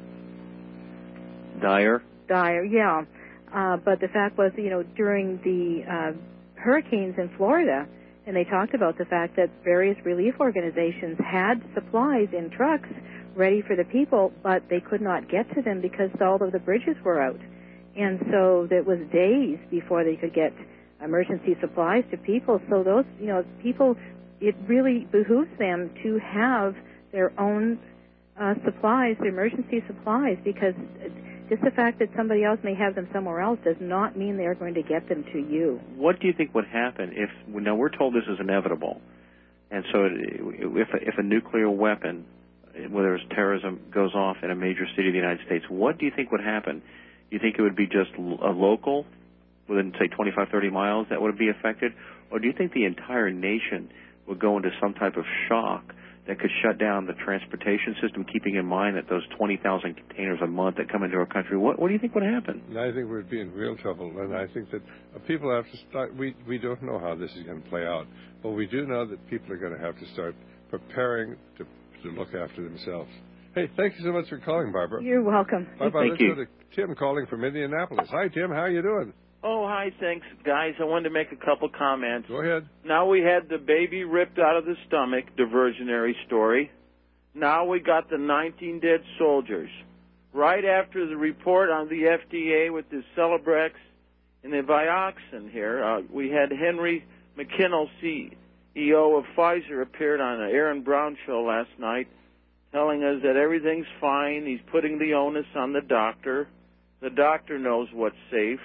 dire. Dire, yeah. Uh, but the fact was, you know, during the uh, hurricanes in Florida, and they talked about the fact that various relief organizations had supplies in trucks ready for the people, but they could not get to them because all of the bridges were out. And so it was days before they could get emergency supplies to people. So those, you know, people, it really behooves them to have their own uh, supplies, their emergency supplies, because just the fact that somebody else may have them somewhere else does not mean they're going to get them to you. What do you think would happen if, now we're told this is inevitable, and so if a, if a nuclear weapon, whether it's terrorism, goes off in a major city of the United States, what do you think would happen? You think it would be just a local, within, say, twenty-five, thirty miles, that would be affected? Or do you think the entire nation would go into some type of shock that could shut down the transportation system, keeping in mind that those twenty thousand containers a month that come into our country? What, what do you think would happen? I think we'd be in real trouble, and I think that people have to start, we, we don't know how this is going to play out, but we do know that people are going to have to start preparing to, to look after themselves. Hey, thank you so much for calling, Barbara. You're welcome. Bye-bye. Thank Let's you. go to Tim calling from Indianapolis. Hi, Tim. How are you doing? Oh, hi, thanks, guys. I wanted to make a couple comments. Go ahead. Now we had the baby ripped out of the stomach, diversionary story. Now we got the nineteen dead soldiers. Right after the report on the F D A with the Celebrex and the Vioxin here, uh, we had Henry McKinnell, C E O of Pfizer, appeared on the Aaron Brown show last night, telling us that everything's fine. He's putting the onus on the doctor. The doctor knows what's safe.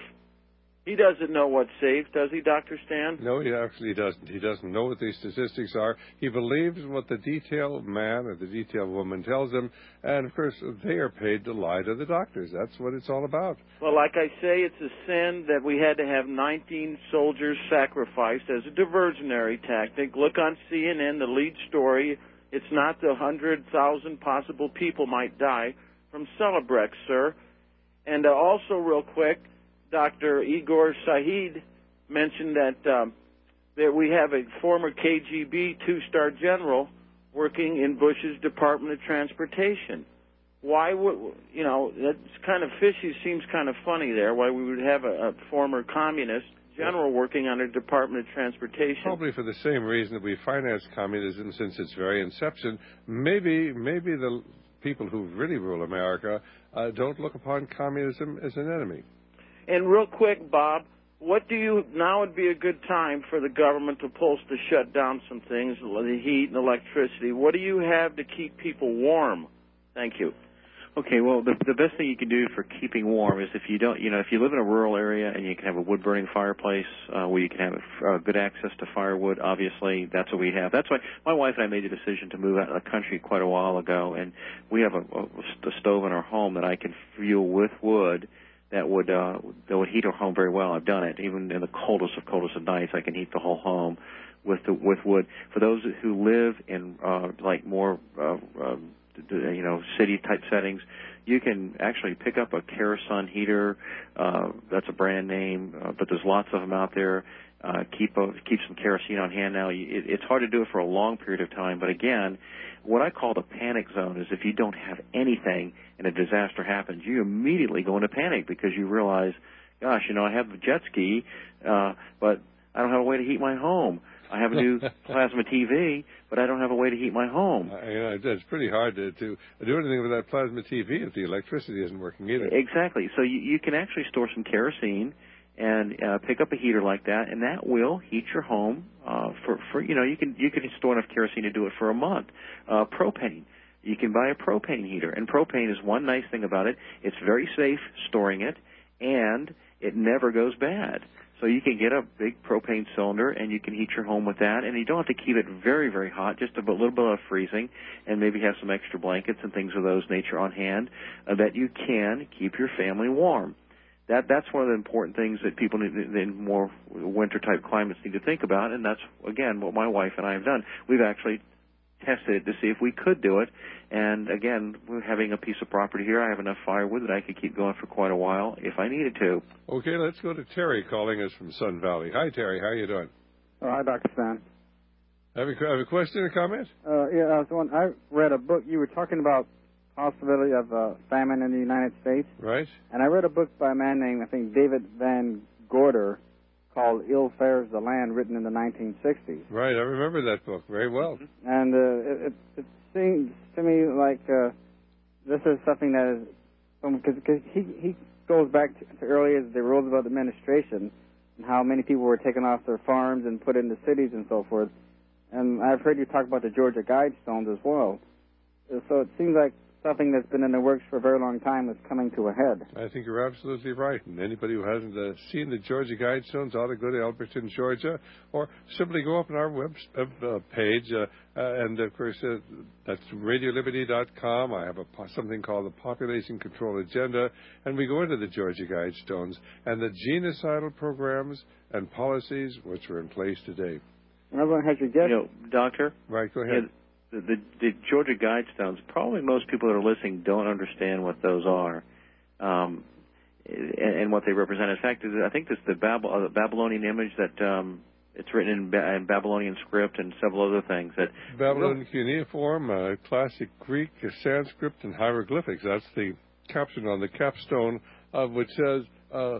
He doesn't know what's safe, does he, Doctor Stan? No, he actually doesn't. He doesn't know what these statistics are. He believes what the detail man or the detail woman tells him, and, of course, they are paid to lie to the doctors. That's what it's all about. Well, like I say, it's a sin that we had to have nineteen soldiers sacrificed as a diversionary tactic. Look on C N N, the lead story. It's not the one hundred thousand possible people might die from Celebrex, sir. And uh, also, real quick, Doctor Igor Said mentioned that um, that we have a former K G B two-star general working in Bush's Department of Transportation. Why would, you know, that's kind of fishy, seems kind of funny there, why we would have a, a former communist general working on a Department of Transportation. Probably for the same reason that we finance communism since its very inception. Maybe, maybe the people who really rule America uh, don't look upon communism as an enemy. And real quick, Bob, what do you, now would be a good time for the government to post to shut down some things, the heat and electricity. What do you have to keep people warm? Thank you. Okay, well, the the best thing you can do for keeping warm is if you don't, you know, if you live in a rural area and you can have a wood-burning fireplace uh, where you can have uh, good access to firewood, obviously, that's what we have. That's why my wife and I made the decision to move out of the country quite a while ago, and we have a, a, a stove in our home that I can fuel with wood that would uh, that would heat our home very well. I've done it. Even in the coldest of coldest of nights, I can heat the whole home with the, with wood. For those who live in uh, like more uh, uh, you know city type settings, you can actually pick up a Kerosene heater. Uh, that's a brand name, uh, but there's lots of them out there. Uh, keep a, keep some kerosene on hand now. It, it's hard to do it for a long period of time, but again, what I call the panic zone is if you don't have anything and a disaster happens, you immediately go into panic because you realize, gosh, you know, I have a jet ski, uh, but I don't have a way to heat my home. I have a new plasma T V, but I don't have a way to heat my home. Uh, you know, it's pretty hard to, to do anything with that plasma T V if the electricity isn't working either. Exactly. So you, you can actually store some kerosene and uh, pick up a heater like that, and that will heat your home uh, for, for, you know, you can you can store enough kerosene to do it for a month. Uh, propane. You can buy a propane heater, and propane is one nice thing about it. It's very safe storing it, and it never goes bad. So you can get a big propane cylinder, and you can heat your home with that, and you don't have to keep it very, very hot, just a little bit of freezing, and maybe have some extra blankets and things of those nature on hand uh, that you can keep your family warm. That That's one of the important things that people need, in more winter-type climates need to think about, and that's, again, what my wife and I have done. We've actually tested it to see if we could do it, and, again, we're having a piece of property here. I have enough firewood that I could keep going for quite a while if I needed to. Okay, let's go to Terry calling us from Sun Valley. Hi, Terry. How are you doing? Oh, hi, Doctor Stan. Have a, have a question or comment? Uh, yeah, I was wondering, I read a book. You were talking about possibility of uh, famine in the United States. Right. And I read a book by a man named, I think, David Van Gorder called Ill Fares the Land, written in the nineteen sixties. Right, I remember that book very well. And uh, it, it, it seems to me like uh, this is something that is, because he, he goes back to, to earlier the Roosevelt administration and how many people were taken off their farms and put into cities and so forth. And I've heard you talk about the Georgia Guidestones as well. So it seems like something that's been in the works for a very long time is coming to a head. I think you're absolutely right. And anybody who hasn't uh, seen the Georgia Guidestones ought to go to Alberton, Georgia, or simply go up on our web uh, page. Uh, uh, and, of course, uh, that's radio liberty dot com. I have a, something called the Population Control Agenda, and we go into the Georgia Guidestones and the genocidal programs and policies which are in place today. Everyone has your guess. You know, Doctor? Right, go ahead. Yeah, The, the, the Georgia Guidestones, probably most people that are listening don't understand what those are um, and, and what they represent. In fact, I think this the Bab- uh, Babylonian image that um, it's written in, ba- in Babylonian script and several other things. That Babylonian cuneiform, uh, classic Greek, uh, Sanskrit, and hieroglyphics. That's the caption on the capstone, uh, which says uh,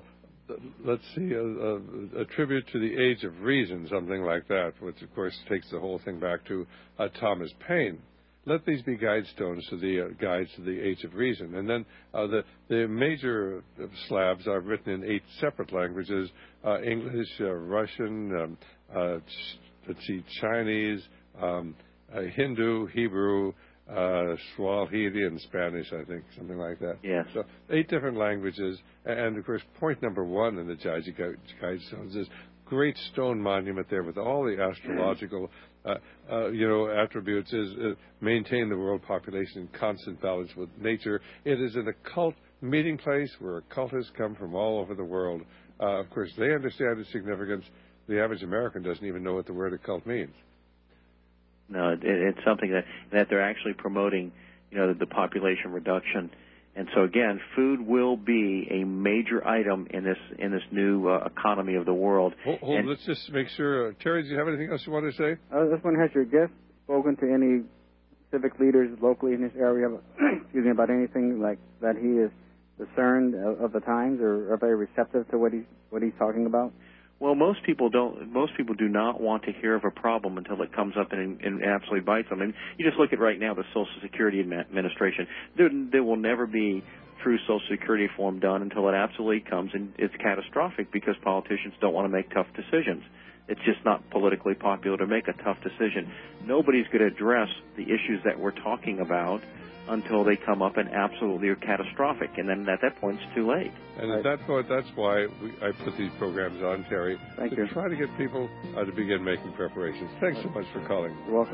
let's see, a, a, a tribute to the Age of Reason, something like that, which, of course, takes the whole thing back to uh, Thomas Paine. Let these be guidestones to the uh, guides to the Age of Reason. And then uh, the, the major slabs are written in eight separate languages, uh, English, uh, Russian, um, uh, let's see, Chinese, um, uh, Hindu, Hebrew, Uh, Swahili and Spanish, I think, something like that. Yes. So eight different languages, and of course, point number one in the Jaiji Guidestones is great stone monument there with all the astrological, uh, uh, you know, attributes. Is uh, maintain the world population in constant balance with nature. It is an occult meeting place where occultists come from all over the world. Uh, of course, they understand its significance. The average American doesn't even know what the word occult means. No, it, it's something that that they're actually promoting, you know, the, the population reduction, and so again, food will be a major item in this in this new uh, economy of the world. Hold, hold and, let's just make sure. Uh, Terry, do you have anything else you want to say? Uh, this one, has your guest spoken to any civic leaders locally in this area? Excuse me, about anything like that he is discerned of, of the times, or are they receptive to what he's what he's talking about? Well, most people don't. Most people do not want to hear of a problem until it comes up and, and absolutely bites them. And you just look at right now the Social Security Administration. There, there will never be true Social Security reform done until it absolutely comes, and it's catastrophic because politicians don't want to make tough decisions. It's just not politically popular to make a tough decision. Nobody's going to address the issues that we're talking about until they come up and absolutely are catastrophic, and then at that point it's too late. And at that point, that's why we, I put these programs on, Terry, Thank to you. try to get people uh, to begin making preparations. Thanks so much for calling. You're welcome.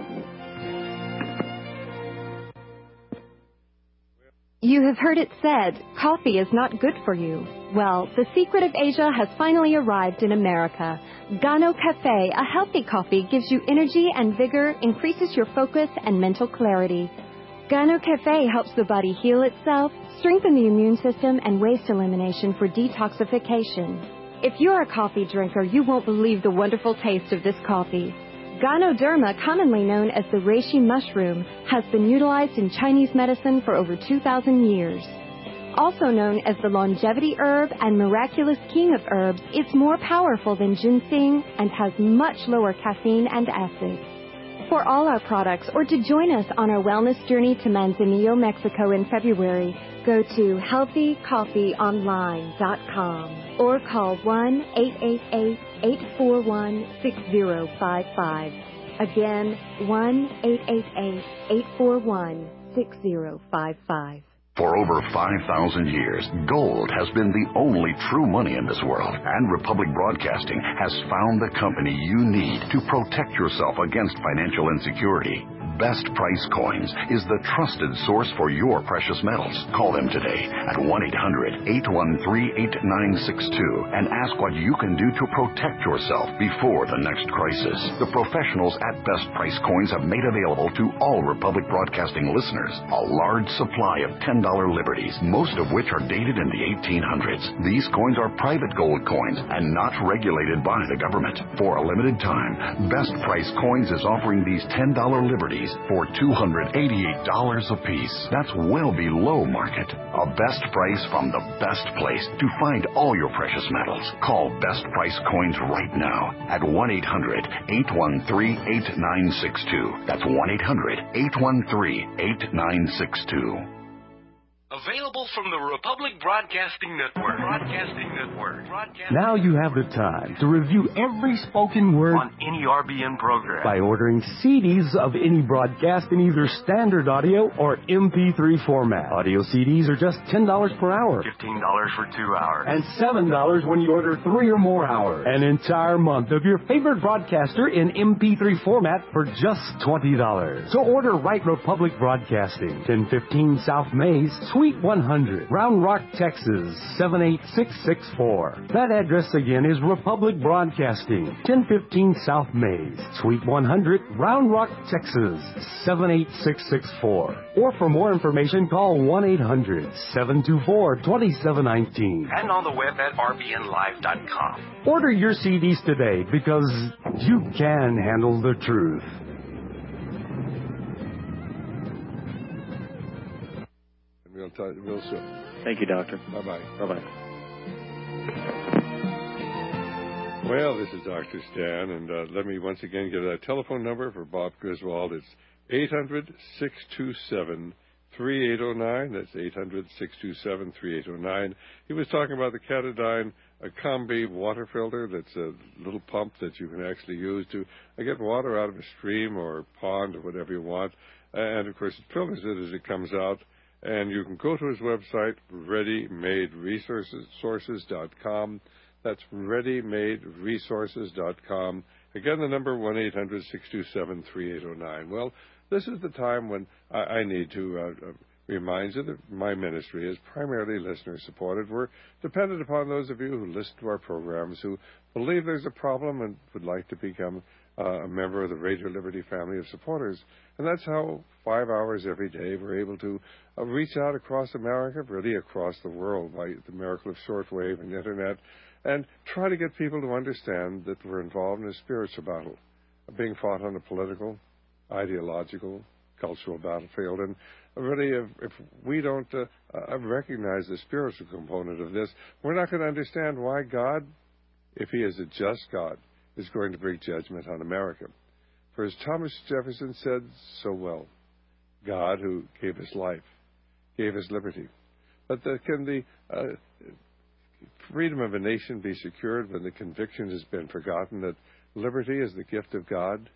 You have heard it said, coffee is not good for you. Well, the secret of Asia has finally arrived in America. Gano Cafe, a healthy coffee, gives you energy and vigor, increases your focus and mental clarity. Gano Cafe helps the body heal itself, strengthen the immune system, and waste elimination for detoxification. If you're a coffee drinker, you won't believe the wonderful taste of this coffee. Ganoderma, commonly known as the reishi mushroom, has been utilized in Chinese medicine for over two thousand years. Also known as the longevity herb and miraculous king of herbs, it's more powerful than ginseng and has much lower caffeine and acid. For all our products, or to join us on our wellness journey to Manzanillo, Mexico in February, go to healthy coffee online dot com or call one eight eight eight, eight four one, six zero five five. Again, one eight eight eight, eight four one, six zero five five. For over five thousand years, gold has been the only true money in this world, and Republic Broadcasting has found the company you need to protect yourself against financial insecurity. Best Price Coins is the trusted source for your precious metals. Call them today at one eight hundred, eight one three, eight nine six two and ask what you can do to protect yourself before the next crisis. The professionals at Best Price Coins have made available to all Republic Broadcasting listeners a large supply of ten dollar liberties, most of which are dated in the eighteen hundreds. These coins are private gold coins and not regulated by the government. For a limited time, Best Price Coins is offering these ten dollar liberties for two hundred eighty-eight dollars a piece. That's well below market. A best price from the best place to find all your precious metals. Call Best Price Coins right now at one eight hundred, eight one three, eight nine six two. That's one eight hundred, eight one three, eight nine six two. Available from the Republic Broadcasting Network. Broadcasting Network. Broadcasting Now you have the time to review every spoken word on any R B N program by ordering C Ds of any broadcast in either standard audio or M P three format. Audio C Ds are just ten dollars per hour. fifteen dollars for two hours. And seven dollars when you order three or more hours. An entire month of your favorite broadcaster in M P three format for just twenty dollars. So order right Republic Broadcasting, ten fifteen South Mays, Suite one hundred, Round Rock, Texas, seven eight six six four. That address again is Republic Broadcasting, ten fifteen South Mays, Suite one hundred, Round Rock, Texas, seven eight six six four. Or for more information, call one eight hundred, seven two four, two seven one nine. And on the web at R B N live dot com. Order your C Ds today because you can handle the truth. We'll talk real soon. Thank you, Doctor. Bye-bye. Bye-bye. Well, this is Doctor Stan, and uh, let me once again give that telephone number for Bob Griswold. It's eight hundred, six two seven, three eight zero nine. That's eight hundred, six two seven, three eight zero nine. He was talking about the Katadyn a Combi water filter. That's a little pump that you can actually use to uh, get water out of a stream or pond or whatever you want. And, of course, it filters it as it comes out. And you can go to his website, ready made resources dot com. That's ready made resources dot com. Again, the number one eight hundred, six two seven, three eight zero nine. Well, this is the time when I, I need to uh, remind you that my ministry is primarily listener-supported. We're dependent upon those of you who listen to our programs, who believe there's a problem and would like to become uh, a member of the Radio Liberty family of supporters. And that's how five hours every day we're able to uh, reach out across America, really across the world, by the miracle of shortwave and Internet, and try to get people to understand that we're involved in a spiritual battle, being fought on a political, ideological, cultural battlefield. And really, if, if we don't uh, uh, recognize the spiritual component of this, we're not going to understand why God, if he is a just God, is going to bring judgment on America. For as Thomas Jefferson said so well, God, who gave us life, gave us liberty. But the, can the uh, freedom of a nation be secured when the conviction has been forgotten that liberty is the gift of God?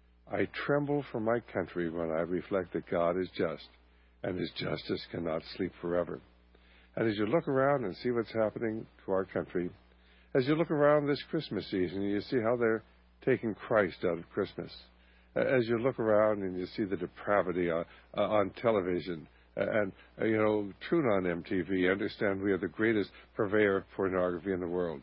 I tremble for my country when I reflect that God is just, and his justice cannot sleep forever. And as you look around and see what's happening to our country, as you look around this Christmas season, you see how they're taking Christ out of Christmas. As you look around and you see the depravity on, uh, on television, and, uh, you know, True on M T V, understand we are the greatest purveyor of pornography in the world.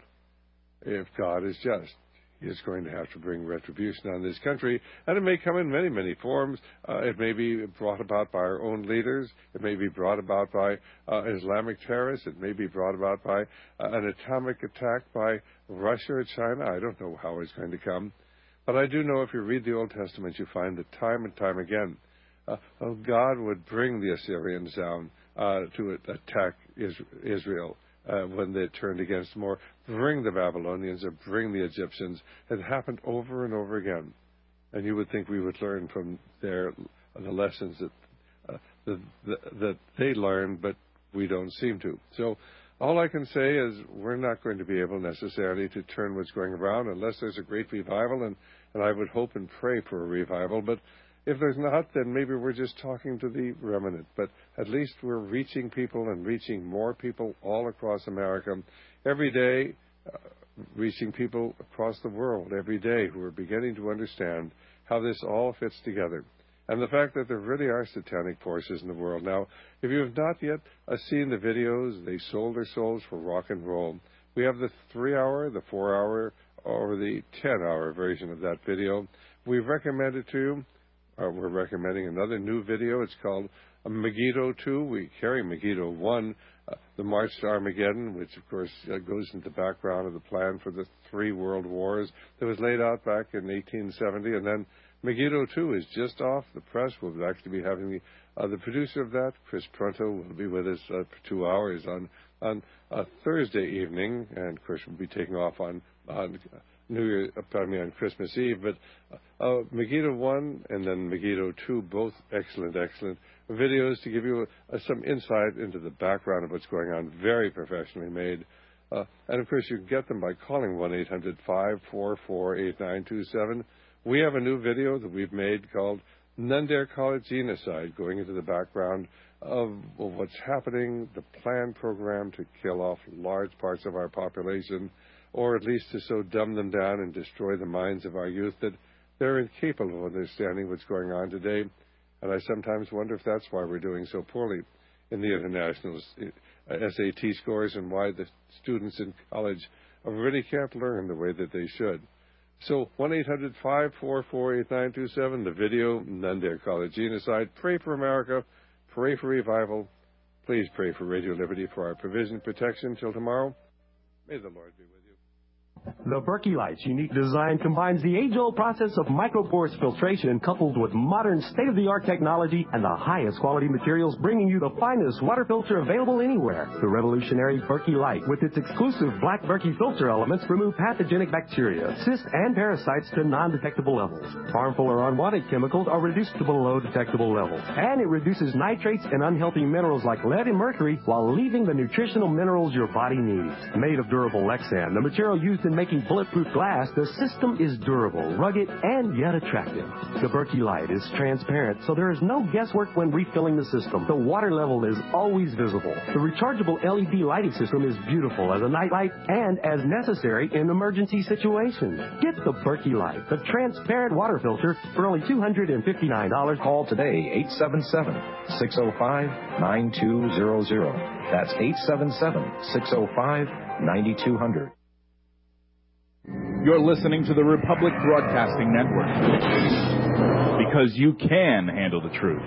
If God is just, he is going to have to bring retribution on this country, and it may come in many, many forms. Uh, it may be brought about by our own leaders. It may be brought about by uh, Islamic terrorists. It may be brought about by uh, an atomic attack by Russia or China. I don't know how it's going to come. But I do know if you read the Old Testament, you find that time and time again, uh, oh, God would bring the Assyrians down uh, to attack Israel. Uh, when they turned against him, or bring the Babylonians, or bring the Egyptians. It happened over and over again. And you would think we would learn from their the lessons that, uh, the, the, that they learned, but we don't seem to. So all I can say is we're not going to be able necessarily to turn what's going around unless there's a great revival, and, and I would hope and pray for a revival. But if there's not, then maybe we're just talking to the remnant. But at least we're reaching people and reaching more people all across America every day, uh, reaching people across the world every day who are beginning to understand how this all fits together. And the fact that there really are satanic forces in the world. Now, if you have not yet uh, seen the videos, they sold their souls for rock and roll. We have the three-hour, the four-hour, or the ten-hour version of that video. We've recommended to you. Uh, we're recommending another new video. It's called uh, Megiddo two. We carry Megiddo one, uh, the March to Armageddon, which, of course, uh, goes into the background of the plan for the three world wars that was laid out back in eighteen seventy. And then Megiddo two is just off the press. We'll actually be having the, uh, the producer of that, Chris Pronto, will be with us uh, for two hours on, on uh, Thursday evening. And, of course, we'll be taking off on... on uh, New Year, pardon me, on Christmas Eve, but uh, Megiddo one and then Megiddo two, both excellent, excellent videos to give you uh, some insight into the background of what's going on, very professionally made. Uh, and, of course, you can get them by calling one eight hundred, five four four, eight nine two seven. We have a new video that we've made called None Dare Call It Genocide, going into the background of, of what's happening, the planned program to kill off large parts of our population, or at least to so dumb them down and destroy the minds of our youth that they're incapable of understanding what's going on today. And I sometimes wonder if that's why we're doing so poorly in the international S A T scores and why the students in college really can't learn the way that they should. So one eight hundred, five four four, eight nine two seven, the video, None Dare Call It Genocide. Pray for America. Pray for revival. Please pray for Radio Liberty for our provision and protection. Till tomorrow, may the Lord be with you. The Berkey Light's unique design combines the age-old process of micropores filtration coupled with modern state-of-the-art technology and the highest quality materials, bringing you the finest water filter available anywhere. The revolutionary Berkey Light, with its exclusive black Berkey filter elements, remove pathogenic bacteria, cysts, and parasites to non-detectable levels. Harmful or unwanted chemicals are reduced to below detectable levels. And it reduces nitrates and unhealthy minerals like lead and mercury while leaving the nutritional minerals your body needs. Made of durable Lexan, the material used in making bulletproof glass, the system is durable, rugged, and yet attractive. The Berkey Light is transparent, so there is no guesswork when refilling the system. The water level is always visible. The rechargeable L E D lighting system is beautiful as a night light and as necessary in emergency situations. Get the Berkey Light, the transparent water filter, for only two hundred fifty-nine dollars. Call today, eight seven seven, six oh five, nine two zero zero. That's eight seven seven, six oh five, nine two zero zero. You're listening to the Republic Broadcasting Network. Because you can handle the truth.